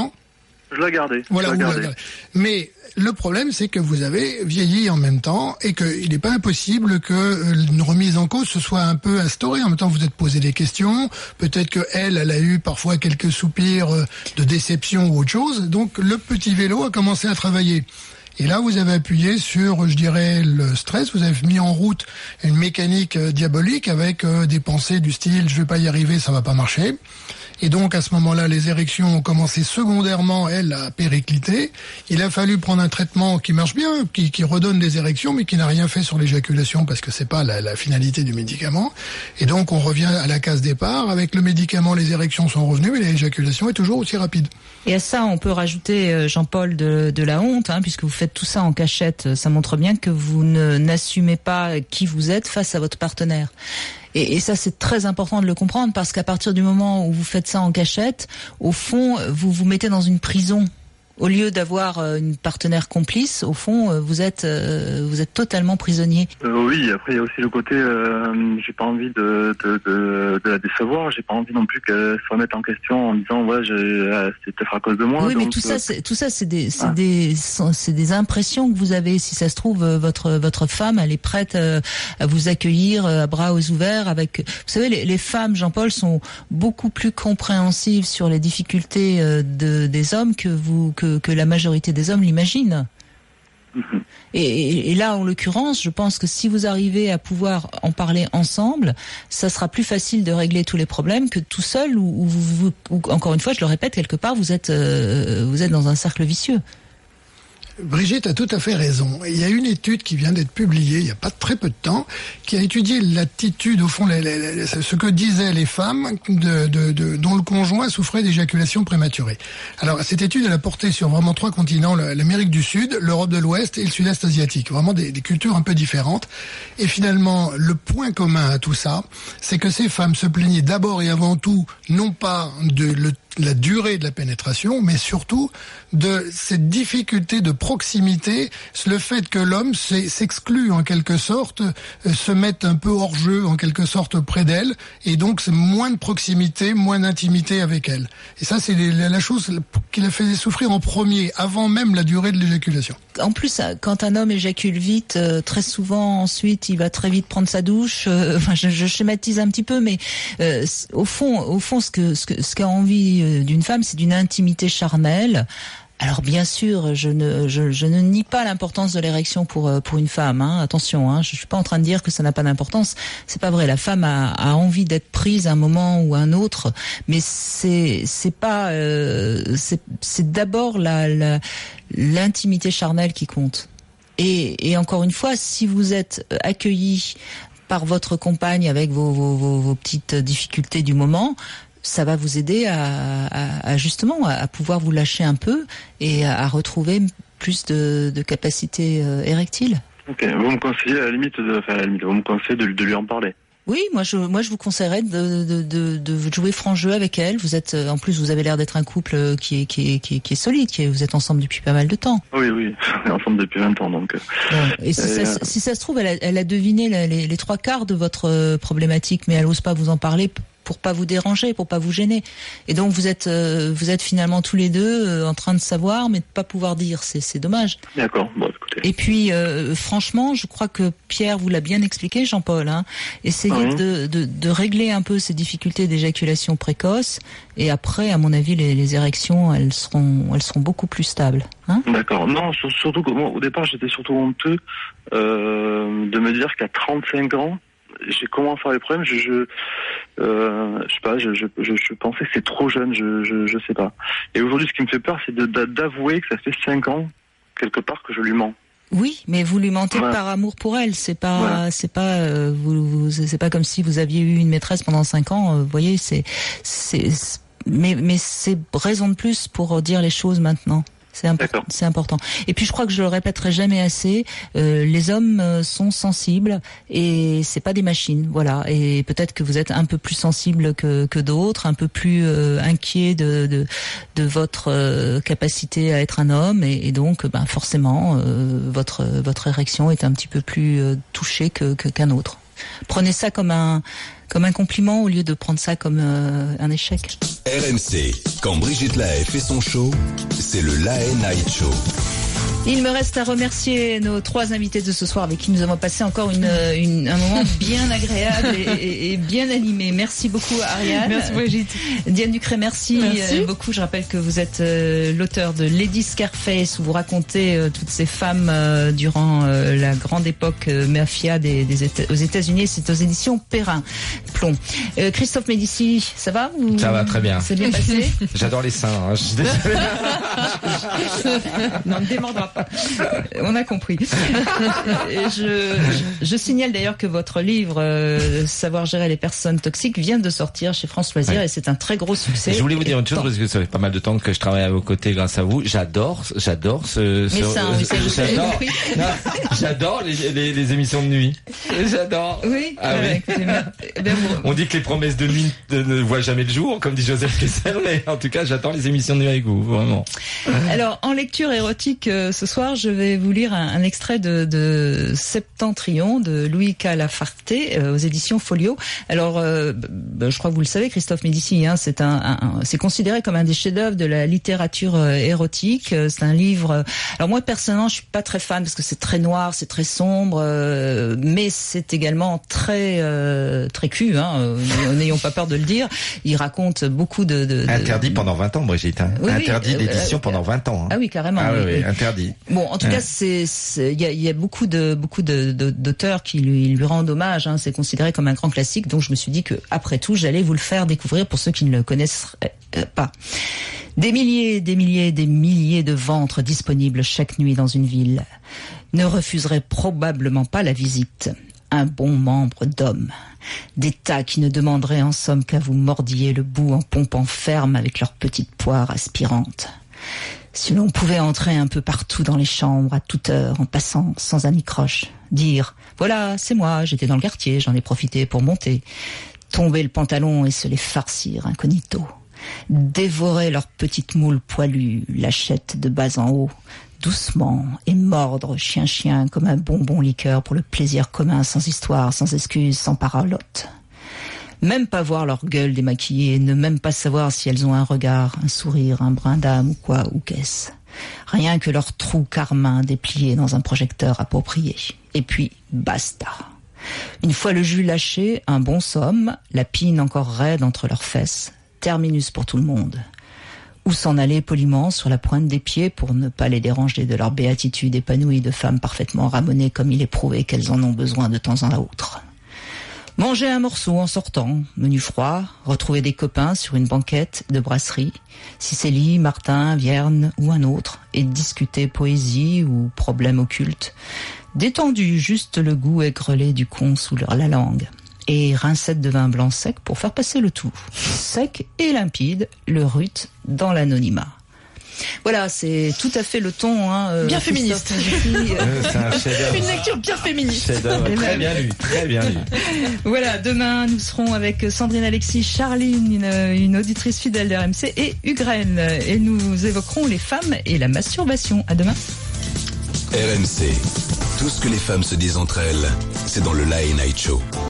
Je l'ai gardé. Voilà, je l'ai gardé. gardé. Mais le problème, c'est que vous avez vieilli en même temps et qu'il n'est pas impossible que une remise en cause se soit un peu instaurée. En même temps, vous êtes posé des questions. Peut-être que elle, elle a eu parfois quelques soupirs de déception ou autre chose. Donc, le petit vélo a commencé à travailler. Et là, vous avez appuyé sur, je dirais, le stress. Vous avez mis en route une mécanique diabolique avec des pensées du style « je vais pas y arriver, ça va pas marcher ». Et donc, à ce moment-là, les érections ont commencé secondairement, elles, à péricliter. Il a fallu prendre un traitement qui marche bien, qui, qui redonne des érections, mais qui n'a rien fait sur l'éjaculation parce que c'est pas la, la finalité du médicament. Et donc, on revient à la case départ. Avec le médicament, les érections sont revenues, mais l'éjaculation est toujours aussi rapide. Et à ça, on peut rajouter, Jean-Paul, de, de la honte, hein, puisque vous faites tout ça en cachette. Ça montre bien que vous ne, n'assumez pas qui vous êtes face à votre partenaire. Et, et ça, c'est très important de le comprendre, parce qu'à partir du moment où vous faites ça en cachette, au fond, vous vous mettez dans une prison. Au lieu d'avoir une partenaire complice, au fond, vous êtes euh, vous êtes totalement prisonnier. Euh, oui, après il y a aussi le côté, euh, j'ai pas envie de, de, de, de la décevoir, j'ai pas envie non plus qu'elle se remette en question en disant ouais, j'ai, c'est peut-être à cause de moi. Oui, donc, mais tout ça, c'est, tout ça, c'est des, c'est ah. des, c'est des impressions que vous avez. Si ça se trouve, votre votre femme, elle est prête à vous accueillir à bras ouverts. Avec, vous savez, les, les femmes, Jean-Paul, sont beaucoup plus compréhensives sur les difficultés de des hommes que vous. Que Que, que la majorité des hommes l'imaginent. Mmh. Et, et, et là, en l'occurrence, je pense que si vous arrivez à pouvoir en parler ensemble, ça sera plus facile de régler tous les problèmes que tout seul, ou, ou, ou, ou encore une fois, je le répète, quelque part, vous êtes, euh, vous êtes dans un cercle vicieux. Brigitte a tout à fait raison. Il y a une étude qui vient d'être publiée il n'y a pas très peu de temps, qui a étudié l'attitude, au fond, les, les, les, ce que disaient les femmes de, de, de, dont le conjoint souffrait d'éjaculation prématurée. Alors, cette étude, elle a porté sur vraiment trois continents, l'Amérique du Sud, l'Europe de l'Ouest et le Sud-Est asiatique. Vraiment des, des cultures un peu différentes. Et finalement, le point commun à tout ça, c'est que ces femmes se plaignaient d'abord et avant tout, non pas de le la durée de la pénétration, mais surtout de cette difficulté de proximité, le fait que l'homme s'exclut en quelque sorte, se mette un peu hors jeu en quelque sorte près d'elle, et donc c'est moins de proximité, moins d'intimité avec elle. Et ça, c'est la chose qui la faisait souffrir en premier, avant même la durée de l'éjaculation. En plus, quand un homme éjacule vite, euh, très souvent ensuite, il va très vite prendre sa douche. Euh, enfin, je, je schématise un petit peu, mais euh, au fond, au fond, ce que ce que ce qu'a envie euh, d'une femme, c'est d'une intimité charnelle. Alors bien sûr, je ne je, je ne nie pas l'importance de l'érection pour pour une femme. Hein. Attention, hein, je suis pas en train de dire que ça n'a pas d'importance. C'est pas vrai. La femme a, a envie d'être prise à un moment ou un autre, mais c'est c'est pas euh, c'est c'est d'abord la, la l'intimité charnelle qui compte. Et et encore une fois, si vous êtes accueilli par votre compagne avec vos vos vos, vos petites difficultés du moment, ça va vous aider à, à, à justement à pouvoir vous lâcher un peu et à, à retrouver plus de, de capacité euh, érectile. Ok, vous me conseillez à la limite, de, enfin à la limite, vous me conseillez de, de lui en parler. Oui, moi je moi je vous conseillerais de de de, de jouer franc jeu avec elle. Vous êtes en plus vous avez l'air d'être un couple qui est qui est qui est, qui est solide, qui est, vous êtes ensemble depuis pas mal de temps. Oui oui, on est ensemble depuis vingt ans donc. Bon. Et si, et ça, euh... si ça se trouve elle a, elle a deviné la, les, les trois quarts de votre problématique, mais elle ose pas vous en parler pour pas vous déranger, pour pas vous gêner. Et donc vous êtes euh, vous êtes finalement tous les deux euh, en train de savoir mais de pas pouvoir dire, c'est c'est dommage. D'accord. Bon, écoutez. Et puis euh, franchement, je crois que Pierre vous l'a bien expliqué, Jean-Paul, hein. Essayez oui. de, de de régler un peu ces difficultés d'éjaculation précoce et après à mon avis les, les érections, elles seront elles seront beaucoup plus stables, hein. D'accord. Non, surtout que moi au départ, j'étais surtout honteux euh, de me dire qu'à trente-cinq ans j'ai commencé à avoir les problèmes, je, je, euh, je sais pas, je, je, je, je pensais que c'est trop jeune, je, je, je sais pas. Et aujourd'hui, ce qui me fait peur, c'est de, d'avouer que ça fait cinq ans, quelque part, que je lui mens. Oui, mais vous lui mentez ouais. par amour pour elle. C'est pas, ouais. c'est pas, euh, vous, vous, c'est pas comme si vous aviez eu une maîtresse pendant cinq ans. Vous voyez, c'est, c'est, mais, mais c'est raison de plus pour dire les choses maintenant. C'est, impo- c'est important. Et puis je crois que je le répéterai jamais assez. Euh, les hommes euh, sont sensibles et c'est pas des machines, voilà. Et peut-être que vous êtes un peu plus sensible que, que d'autres, un peu plus euh, inquiet de, de de votre euh, capacité à être un homme et, et donc ben forcément euh, votre votre érection est un petit peu plus euh, touchée que, que qu'un autre. Prenez ça comme un comme un compliment au lieu de prendre ça comme euh, un échec. R M C, quand Brigitte Lahaie fait son show, c'est le Lahaie Night Show. Il me reste à remercier nos trois invités de ce soir avec qui nous avons passé encore une, une, un moment bien agréable et, et, et bien animé. Merci beaucoup Ariane. Merci Brigitte. Diane Ducré, merci, merci. beaucoup. Je rappelle que vous êtes euh, l'auteur de Lady Scarface où vous racontez euh, toutes ces femmes euh, durant euh, la grande époque euh, mafia des, des Éta- aux États-Unis. C'est aux éditions Perrin Plomb. Euh, Christophe Médici, ça va ou... Ça va très bien. C'est bien passé. J'adore les seins. Hein, je suis désolé. Non, ne démordra pas. On a compris. Et je, je, je signale d'ailleurs que votre livre euh, Savoir gérer les personnes toxiques vient de sortir chez France Loisirs ouais. et c'est un très gros succès. Je voulais vous dire une chose parce que ça fait pas mal de temps que je travaille à vos côtés grâce à vous. J'adore, j'adore ce. Mais ce, ça, euh, oui, ça, j'adore, non, j'adore les, les, les émissions de nuit. J'adore. Oui. Ah, oui. Écoutez, ben, vous... On dit que les promesses de nuit ne voient jamais le jour, comme dit Joseph Kessel, mais en tout cas, j'adore les émissions de nuit avec vous, vraiment. Alors, en lecture érotique euh, ce soir, je vais vous lire un, un extrait de, de Septentrion de Louis Calafarté euh, aux éditions Folio. Alors, euh, bah, je crois que vous le savez, Christophe Médici, hein, c'est un, un, un c'est considéré comme un des chefs-d'œuvre de la littérature euh, érotique. C'est un livre. Euh, alors moi personnellement, je suis pas très fan parce que c'est très noir, c'est très sombre, euh, mais c'est également très euh, très cul. Hein, euh, n'ayons pas peur de le dire. Il raconte beaucoup de, de, de... interdit pendant vingt ans, Brigitte. Hein. Oui, interdit oui, d'édition euh, pendant vingt ans. Hein. Ah oui, carrément. Ah oui, oui, oui, interdit. Bon, en tout ouais. cas, c'est il y a, y a beaucoup de beaucoup de, de d'auteurs qui lui, lui rendent hommage. Hein. C'est considéré comme un grand classique. Donc je me suis dit que après tout, j'allais vous le faire découvrir pour ceux qui ne le connaissent euh, pas. Des milliers, des milliers, des milliers de ventres disponibles chaque nuit dans une ville ne refuseraient probablement pas la visite. Un bon membre d'homme. Des tas qui ne demanderaient en somme qu'à vous mordiez le bout en pompant ferme avec leurs petites poires aspirantes. Si l'on pouvait entrer un peu partout dans les chambres, à toute heure, en passant, sans anicroche, dire « Voilà, c'est moi, j'étais dans le quartier, j'en ai profité pour monter », tomber le pantalon et se les farcir incognito, dévorer leurs petites moules poilues, lâchettes de bas en haut, doucement, et mordre chien-chien comme un bonbon liqueur pour le plaisir commun, sans histoire, sans excuse, sans paralote. Même pas voir leur gueule démaquillée, ne même pas savoir si elles ont un regard, un sourire, un brin d'âme ou quoi, ou qu'est-ce. Rien que leur trou carmin déplié dans un projecteur approprié. Et puis, basta. Une fois le jus lâché, un bon somme, la pine encore raide entre leurs fesses. Terminus pour tout le monde. Ou s'en aller poliment sur la pointe des pieds pour ne pas les déranger de leur béatitude épanouie de femmes parfaitement ramonées comme il est prouvé qu'elles en ont besoin de temps en autre. Manger un morceau en sortant, menu froid, retrouver des copains sur une banquette de brasserie, Cicélie, Martin, Vierne ou un autre, et discuter poésie ou problème occulte. Détendu, juste le goût aigrelé du con sous leur la langue. Et rincette de vin blanc sec pour faire passer le tout. Sec et limpide, le rut dans l'anonymat. Voilà, c'est tout à fait le ton. Hein, bien féministe. Euh, c'est un chef-d'œuvre. Une lecture bien féministe. Chef-d'œuvre, très bien lu, très bien lu. Voilà, demain nous serons avec Sandrine Alexis, Charline, une, une auditrice fidèle de R M C, et Ugraine. Et nous évoquerons les femmes et la masturbation. À demain. R M C, tout ce que les femmes se disent entre elles, c'est dans le Late Night Show.